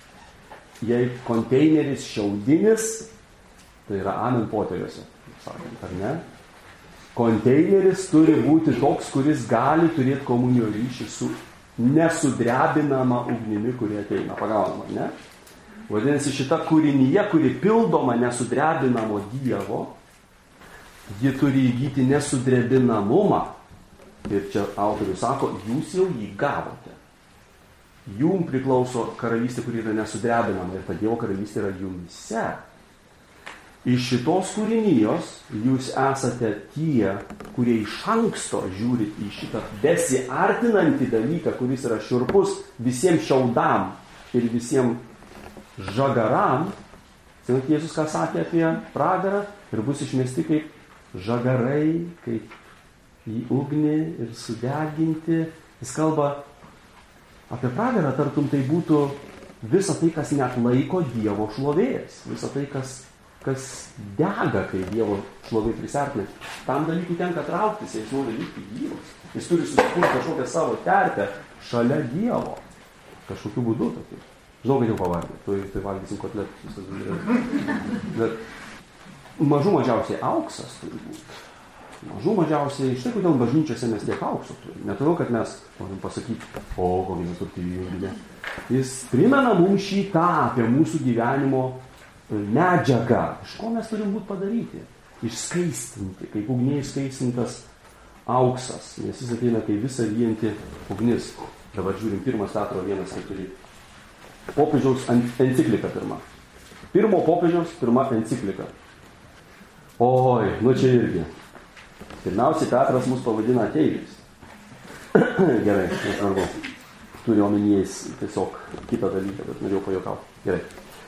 jei konteineris šiaudinis, tai yra amen poteliuose, sakant, ar ne? Konteineris turi būti toks, kuris gali turėti komunijos ryšį su nesudrebinama ugnimi, kuri ateina. Pagaunama, ne? Vadinasi, šita kūrinyje, kuri pildoma nesudrebinamo Dievo, ji turi įgyti nesudrebinamumą. Ir čia autorius sako, jūs jau jį gavote. Jum priklauso karalystė, kuri yra nesudrebinama, ir ta Dievo karalystė yra jumse. Iš šitos kūrinijos jūs esate tie, kurie iš anksto žiūrit į šitą besiartinantį dalyką, kuris yra šiurpus visiems šiaudam ir visiems žagaram. Žinot, Jėzus ką sakė apie pragarą? Ir bus išmesti kaip žagarai, kaip į ugnį ir sudeginti. Jis kalba apie pragarą, tartum tai būtų visa tai, kas net laiko Dievo šlovės. Visa tai, kas dega, kai Dievo šlovė prisartina. Tam dalykui tenka trauktis, jis nori likti gyvas. Jis turi susikurti kažkokią savo terpę šalia Dievo. Kažkokiu būdu tokiu. Žinau, kad jau pavargė. Tai valgysim kotletus. Bet mažiausiai auksas turi būti. Mažiausiai, štai kodėl bažnyčiose mes tiek aukso turime. Ne todėl, kad mes norim pasakyti, kokie mes turtingi. Jis primena mums šį tą apie mūsų gyvenimo medžiagą. Iš ko mes turim būti padaryti? Išskaistinti, kaip ugniai skaistintas auksas. Nes jis ateina kaip visa ryjanti ugnis. Dabar žiūrim 1 Petro 1:4. Popiežiaus enciklika pirma. Pirmo popiežiaus pirma enciklika. Oi, čia irgi. Pirmiausiai Petras mus pavadina ateiviais. Gerai, nesvarbu. Turi omenyjais tiesiog kitą dalyką, bet norėjau pajuokauti. Gerai.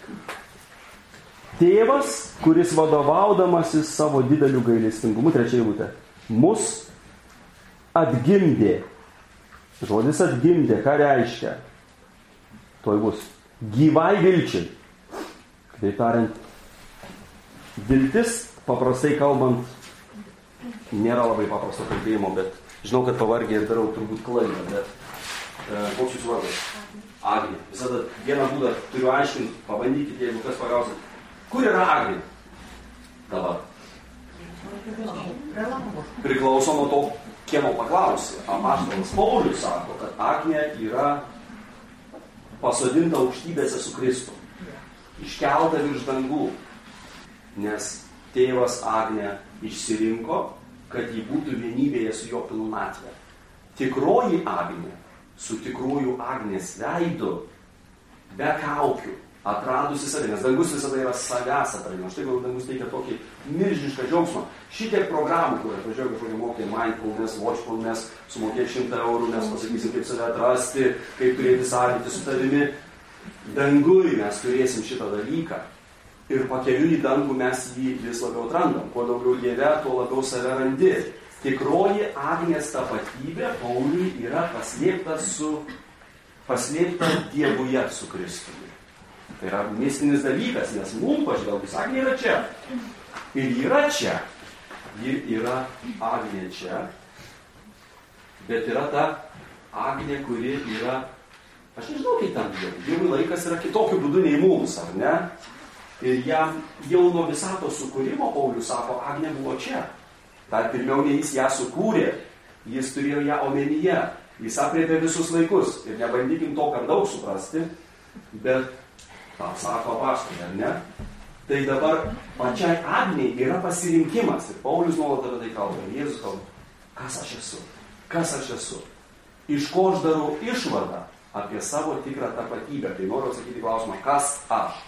Tėvas, kuris vadovaudamasis savo dideliu gailestingumu, 3 eilutė, mus atgimdė. Žodis atgimdė, ką reiškia? Tuoj bus gyvai vilčiai. Kitaip tariant, viltis, paprastai kalbant, nėra labai paprasto kalbėjimo, bet žinau, kad pavargė ir darau turbūt klaidą, bet koks jūsų vardas? Agnė. Visada vieną būdą turiu aiškinti, pabandykite, jeigu kas pagausit. Kur yra Agnė? Dabar. Priklauso nuo to, kieno paklausi. Apaštalas Paulius sako, kad Agnė yra pasodinta aukštybėse su Kristu. Iškelta virš dangų. Nes tėvas Agnę išsirinko, kad jį būtų vienybėje su jo pilnatvė. Tikroji Agnė su tikruoju Agnės veidu, be kaukių, atradusi save, nes dangus visada yra savęs atradimas. Štai gal dangus teikia tokį milžinišką džiaugsmą. Šitiek programų, kur atvažiuoja kažkokie mokė mindfulness, watchfulness, sumokėti 100 eurų, mes pasakysim, kaip save atrasti, kaip turėti sąlytį su tavimi. Dangui mes turėsim šitą dalyką. Ir pakeliui į dangų mes jį vis labiau atrandam. Kuo daugiau Dieve, tuo labiau save randi. Tikroji Agnės tapatybė Pauliui yra paslėpta Dievuje su Kristumi. Tai yra mistinis dalykas, nes mums pažvelgus, Agnė yra čia. Ir yra čia. Ji yra Agnė čia. Bet yra ta Agnė, kuri yra, aš nežinau, kaip tam Dievui. Dievui laikas yra kitokiu būdu nei mums, ar ne? Ir jam jau nuo visatos sukūrimo, Paulius sako, Agnė buvo čia. Dar pirmiau nei jis ją sukūrė, jis turėjo ją omenyje. Jis aprėpė visus laikus. Ir nebandykim to per daug suprasti, bet tą sako apaštalai, ar ne? Tai dabar pačiai Agnei yra pasirinkimas. Ir Paulius nuolat apie tai kalba. Ir Jėzus kalba, kas aš esu? Kas aš esu? Iš ko aš darau išvadą apie savo tikrą tapatybę? Tai noriu atsakyti klausimą, kas aš?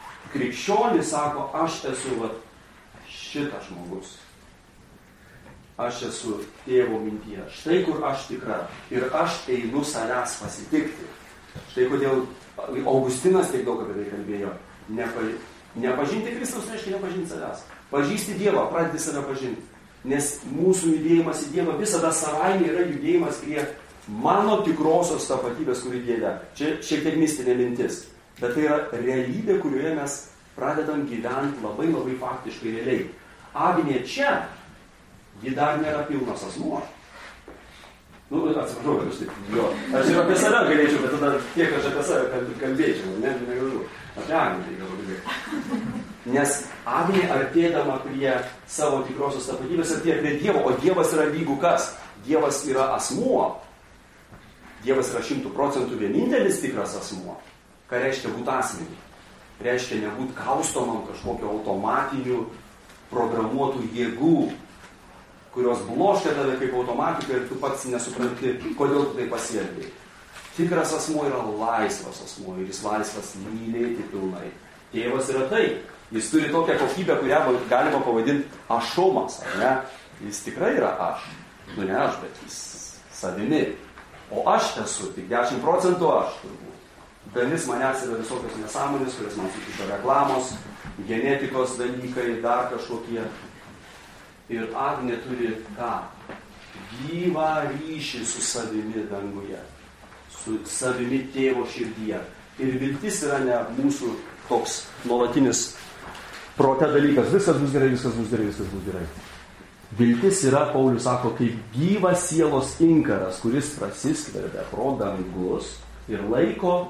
Krikščionis sako, aš esu šitas žmogus. aš esu tėvo mintyje, štai kur aš tikra ir aš einu savęs pasitikti. Štai kodėl Augustinas tiek daug apie tai kalbėjo. Nepažinti Kristaus reiškia nepažinti savęs. Pažįsti Dievą, pradedi save pažinti. Nes mūsų judėjimas į Dievą visada savaime yra judėjimas prie mano tikrosios tapatybės, kuri Dieve. Čia šiek tiek mistinė mintis. Bet tai yra realybė, kurioje mes pradedam gyventi labai labai faktiškai realiai. Agnė čia, ji dar nėra pilnas asmuo. Atsiprašau, kad aš taip, aš ir apie save galėčiau, bet tada tiek aš apie save kalbėčiau, negaliu. Apie Agnę tai galbūt. Nes Agnė artėdama prie savo tikrosios tapatybės artėja prie Dievo, o Dievas yra lygų kas? Dievas yra asmuo. Dievas yra 100% vienintelis tikras asmuo. Ką reiškia būti asmenį? Reiškia nebūti kaustomam kažkokio automatinių programuotų jėgų, kurios bloškia tave kaip automatika ir tu pats nesupranti, kodėl tu tai pasielgiai. Tikras asmuo yra laisvas asmuo ir jis laisvas mylėti pilnai. Tėvas yra tai. Jis turi tokią kokybę, kurią galima pavadinti ašumas, ar ne? Jis tikrai yra aš. Ne aš, bet jis savimi. O aš esu tik 10% aš turbūt. Dalis manęs yra visokios nesąmonės, kurias man sukiša reklamos, genetikos dalykai, dar kažkokie. Ir Agnė turi ką? Gyvą ryšį su savimi danguje. Su savimi tėvo širdyje. Ir viltis yra ne mūsų toks nuolatinis prote dalykas. Viskas bus gerai, viskas bus gerai, viskas bus gerai. Viltis yra, Paulius sako, kaip gyvas sielos inkaras, kuris prasiskverbia pro dangus ir laiko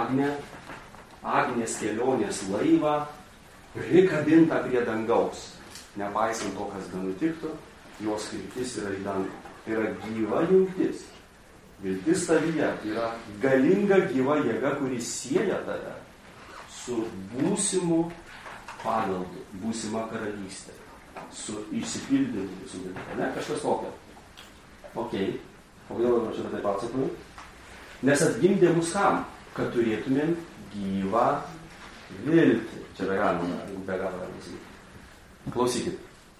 Agnės kelionės laivą prikabintą prie dangaus. Nepaisant to, kas benutiktų, jos kryptis yra į dangų. Tai yra gyva jungtis. Viltis tavyje yra galinga gyva jėga, kuri sieja tave su būsimu paveldu, būsima karalystė, su išsipildymu visų dalykų. Ne? Kažkas tokio. Okei. O kodėl aš apie tai pasakoju? Nes atgimdė mus kam? Kad turėtumėm gyvą viltį. Čia be galo sakyti. Klausykit.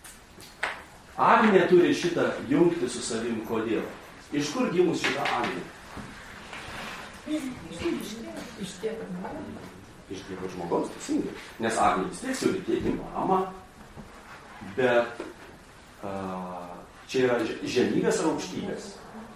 Agnė turi šitą jungti su savim. Kodėl? Iš kur gimus šitą Agnė? Iš tėvo žmogaus. Iš tėvo žmogaus, teisingai. Nes Agnė vis tiek turi tėtį mamą, bet čia yra žemybės ar aukštybės?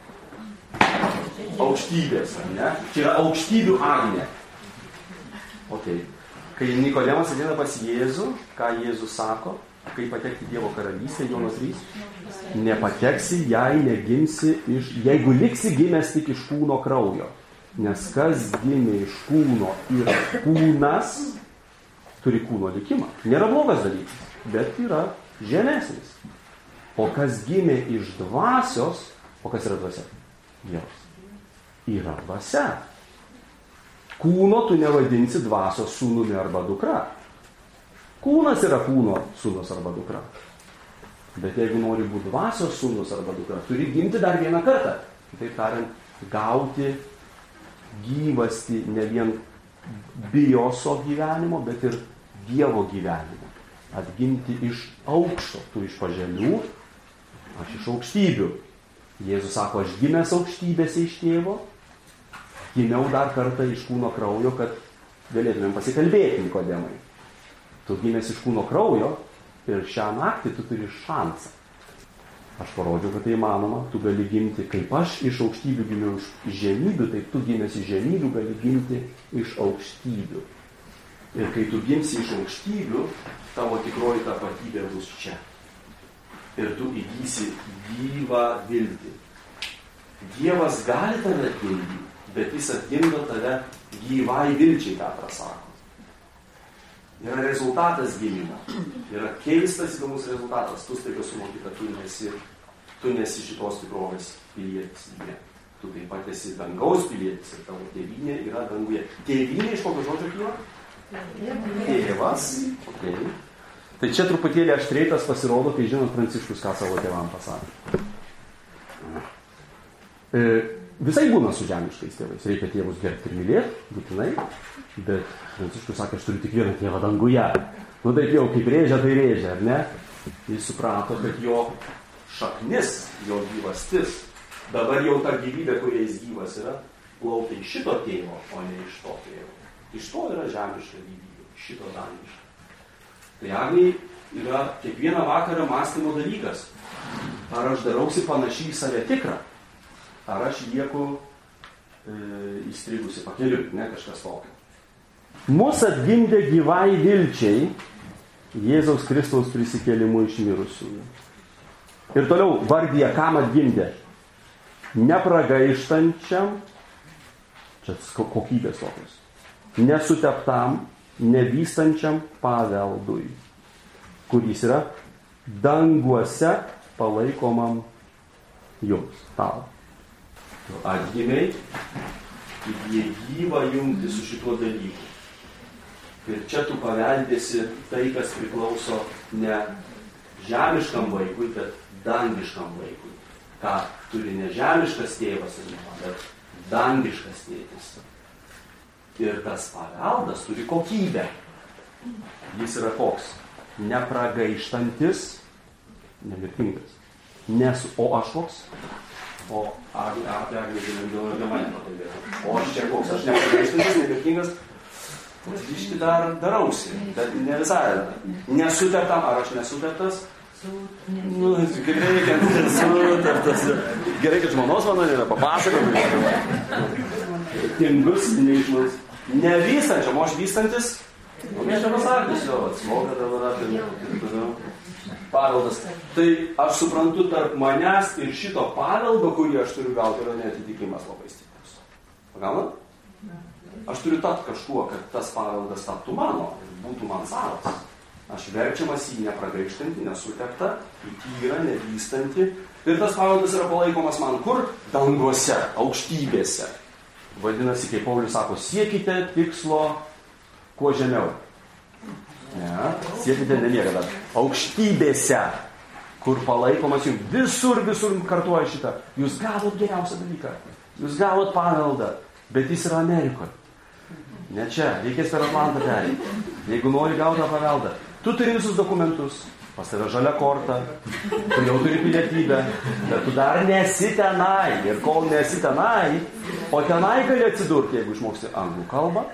Aukštybės, ar ne? Čia yra aukštybių Agnė. Okay. Kai Nikodemas ateina pas Jėzų, ką Jėzus sako, kai patekti Dievo karalystę, Jonas 3, nepateksi, jei negimsi jeigu liksi gimęs tik iš kūno kraujo. Nes kas gimė iš kūno yra kūnas, turi kūno likimą. Nėra blogas dalykas, bet yra žemesnis. O kas gimė iš dvasios, o kas yra dvasia? Dievas. Yra dvasia. Kūno tu nevadinsi dvasios sūnumi arba dukra. Kūnas yra kūno sūnus arba dukra. Bet jeigu nori būti dvasios sūnus arba dukra, turi gimti dar vieną kartą. Taip tariant, gauti gyvastį ne vien bioso gyvenimo, bet ir Dievo gyvenimo. Atgimti iš aukšto, tu iš pažemių, aš iš aukštybių. Jėzus sako, aš gimęs aukštybėse iš tėvo, gimiau dar kartą iš kūno kraujo, kad galėtumėm pasikalbėti, Nikodemai. Tu gimęs iš kūno kraujo ir šią naktį tu turi šansą. Aš parodžiau, kad tai įmanoma, tu gali gimti, kaip aš iš aukštybių gimiau iš žemybių, taip tu gimęs iš žemybių gali gimti iš aukštybių. Ir kai tu gimsi iš aukštybių, tavo tikroji tapatybė bus čia. Ir tu įgysi gyvą viltį. Dievas gali tave atgimdyti, bet jis atgimdo tave gyvai vilčiai, Petras sako. Yra rezultatas gimimo. Yra keistas įdomus rezultatas. Tu staiga sumoki, kad tu nesi šitos tikrovės pilietis. Ne. Tu taip pat esi dangaus pilietis ir tavo tėvynė yra danguje. Tėvynė iš kokio žodžio kyla? Tėvas. Okay. Tai čia truputėlį aštreitas pasirodo, kai žinot Pranciškus, ką savo tėvam pasakė. Visai būna su žemiškais tėvais. Reikia tėvus gerbti ir mylėti, būtinai. Bet Pranciškus sakė, aš turiu tik vieną tėvą danguje. Nu taip jau, kaip rėžia, tai rėžia, ar ne? Jis suprato, kad jo šaknis, jo gyvastis. Dabar jau ta gyvybė, kuria jis gyvas yra, plaukia iš šito tėvo, o ne iš to tėvo. Iš to yra žemiška gyvybė, šito dangiška. Tai Agnei yra kiekvieną vakarą mąstymo dalykas. Ar aš darausi panašiai į save tikrą, ar aš lieku įstrigusi pakeliui, ne kažkas tokio. Mus atgimdė gyvai vilčiai Jėzaus Kristaus prisikėlimu iš mirusiųjų. Ir toliau vardyje, kam atgimdė? Nepragaištančiam, čia kokybės tokios, nesuteptam, nevystančiam paveldui, kuris yra danguose palaikomam jums, tau. Atgimiai, jie gyva jungti su šituo dalyku. Ir čia tu paveldėsi tai, kas priklauso ne žemiškam vaikui, bet dangiškam vaikui. Ką turi ne žemiškas tėvas, bet dangiškas tėtis. Ir tas paveldas turi kokybę. Jis yra koks? Nepragaištantis, nemirtingas. O aš koks? O apie mane pakalbėjau. O aš čia koks? Aš nepragaištantis, nemirtingas. Išti dar darausi, bet ne visai. Nesuteptam, ar aš nesuteptas? Gerai, kad nesuteptas. Gerai, kad žmonos mano nėra, papasakojau. Tingus, neišmus. Nevystančiam, o aš vystantis? O mes čia pasakys jo, atsmoka dabar apie paveldas. Tai aš suprantu, tarp manęs ir šito paveldo, kurį aš turiu gauti, yra neatitikimas labai stiprus. Pagaunat? Aš turiu tapti kažkuo, kad tas paveldas taptų mano ir būtų man savas. Aš verčiamas jį nepragaištantį, nesuteptą, įtyrą, nevystantį. Ir tas paveldas yra palaikomas man kur? Danguose, aukštybėse. Vadinasi, kaip Paulius sako, siekite tikslo kuo žemiau. Ne, siekite niekada. Aukštybėse, kur palaikomas jums. Visur kartuoja šitą. Jūs gavot geriausią dalyką. Jūs gavot paveldą, bet jis yra Amerikoje. Ne čia, reikės per Atlantą perėti. Jeigu nori gauti tą paveldą, tu turi visus dokumentus, pas tave žalia korta, tu jau turi pilietybę, bet tu dar nesi tenai. Ir kol nesi tenai, o tenai gali atsidurti, jeigu išmoksti anglų kalbą,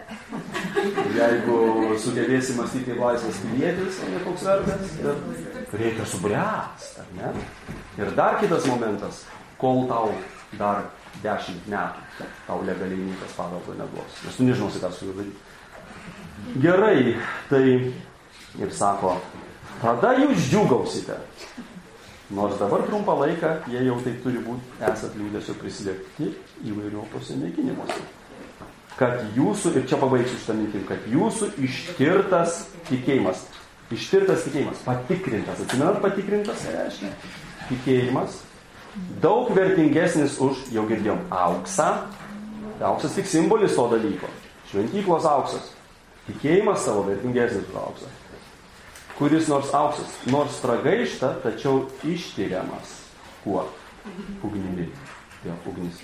jeigu sugebėsi mąstyti kaip laisvas pilietis, o ne koks vertas, reikia subręsti, ar ne? Ir dar kitas momentas, kol tau dar 10 metų, tau legaliai niekas paveldo neduos. Nes tu nežinosi, ką su juo daryti. Gerai, tai ir sako, tada jūs džiūgausite. Nors dabar trumpą laiką, jie jau taip turi būti, esat liūdėsio prisidėti įvairiopose mėginimuose. Kad jūsų, ir čia pabaigsiu šitą mintim, kad jūsų ištirtas tikėjimas, patikrintas, atsimenat patikrintas, reiškia, tikėjimas, daug vertingesnis už, jau girdėjom, auksą. Auksas tik simbolis to dalyko. Šventyklos auksas. Tikėjimas savo vertingesnis už auksą. Kuris nors auksas, nors pragaišta, tačiau ištiriamas. Kuo? Ugnimi. Jo, ugnis.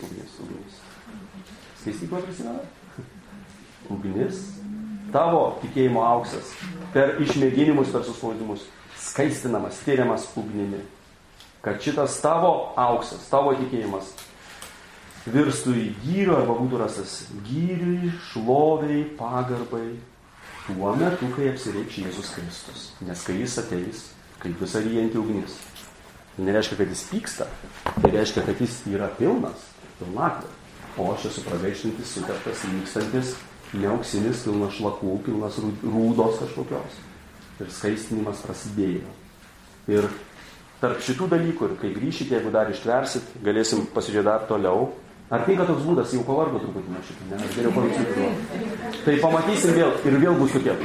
Skaistykla prisimena? Ugnis. Tavo tikėjimo auksas per išmėginimus, per suspaudimus skaistinamas, tyriamas ugnimi. Kad šitas tavo auksas, tavo tikėjimas virstų į gyrių arba būtų rastas gyriui, šloviai, pagarbai tuo metu, kai apsireikš Jėzus Kristus. Nes kai jis ateis, kaip visa ryjanti ugnis. Tai nereiškia, kad jis pyksta, tai reiškia, kad jis yra pilnas, pilnatvė. O aš esu pragaištantis, suteptas, nykstantis, neauksinis, pilnas šlakų, pilnas rūdos kažkokios. Ir skaistinimas prasidėjo. Ir tarp šitų dalykų, ir kai grįšit, jeigu dar ištversit, galėsim pasižiūrėti dar toliau. Ar tinka toks būdas, jau pavargo truputį nuo šitą, ne? Aš geriau pavargsiu. Tai pamatysim vėl, ir vėl bus tokie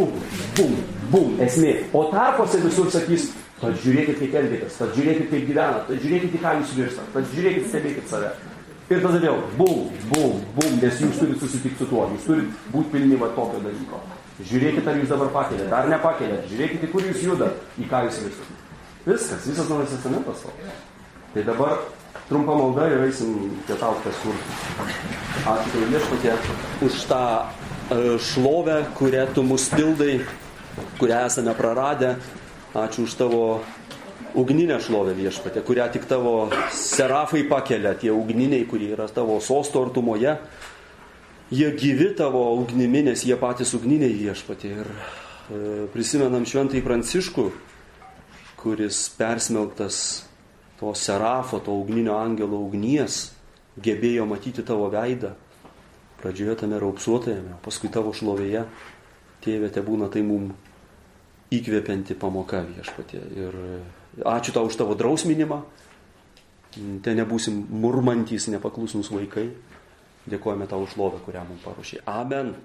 bum, esmė. O tarpuose visur sakys, tad žiūrėkit, kaip elgėtės, tad žiūrėkit, kaip gyvenat, tad žiūrėkit, į ką jūs virstat, tad žiūrėkit, stebėkit save. Ir tada vėl bum, nes jūs turit susitikti su tuo, jūs turit būti pilni va tokio dalyko. Žiūrėkit, ar jūs dabar pakeliat, ar nepakeliat, žiūrėkit, į kur jūs judat, į ką jūs virstat. Viskas, visas Naujas Testamentas to. Tai dabar trumpa malda ir eisim pietauti kažkur. Ačiū tau Viešpatie už tą šlovę, kurią tu mus pildai, kurią esame praradę. Ačiū už tavo ugninę šlovę viešpatie, kurią tik tavo serafai pakelia, tie ugniniai, kurie yra tavo sosto artumoje. Jie gyvi tavo ugnimi, nes jie patys ugniniai viešpatie. Ir prisimenam šventąjį Pranciškų, kuris persmelktas to serafo, to ugninio angelo ugnies, gebėjo matyti tavo veidą. Pradžioje tame raupsuotajame, paskui tavo šlovėje. Tėve, te būna tai mum įkvepianti pamoka viešpatie. Ir ačiū tau už tavo drausminimą. Te nebūsim murmantys, nepaklusnus vaikai. Dėkojame tau už šlovę, kurią mums paruošė. Amen.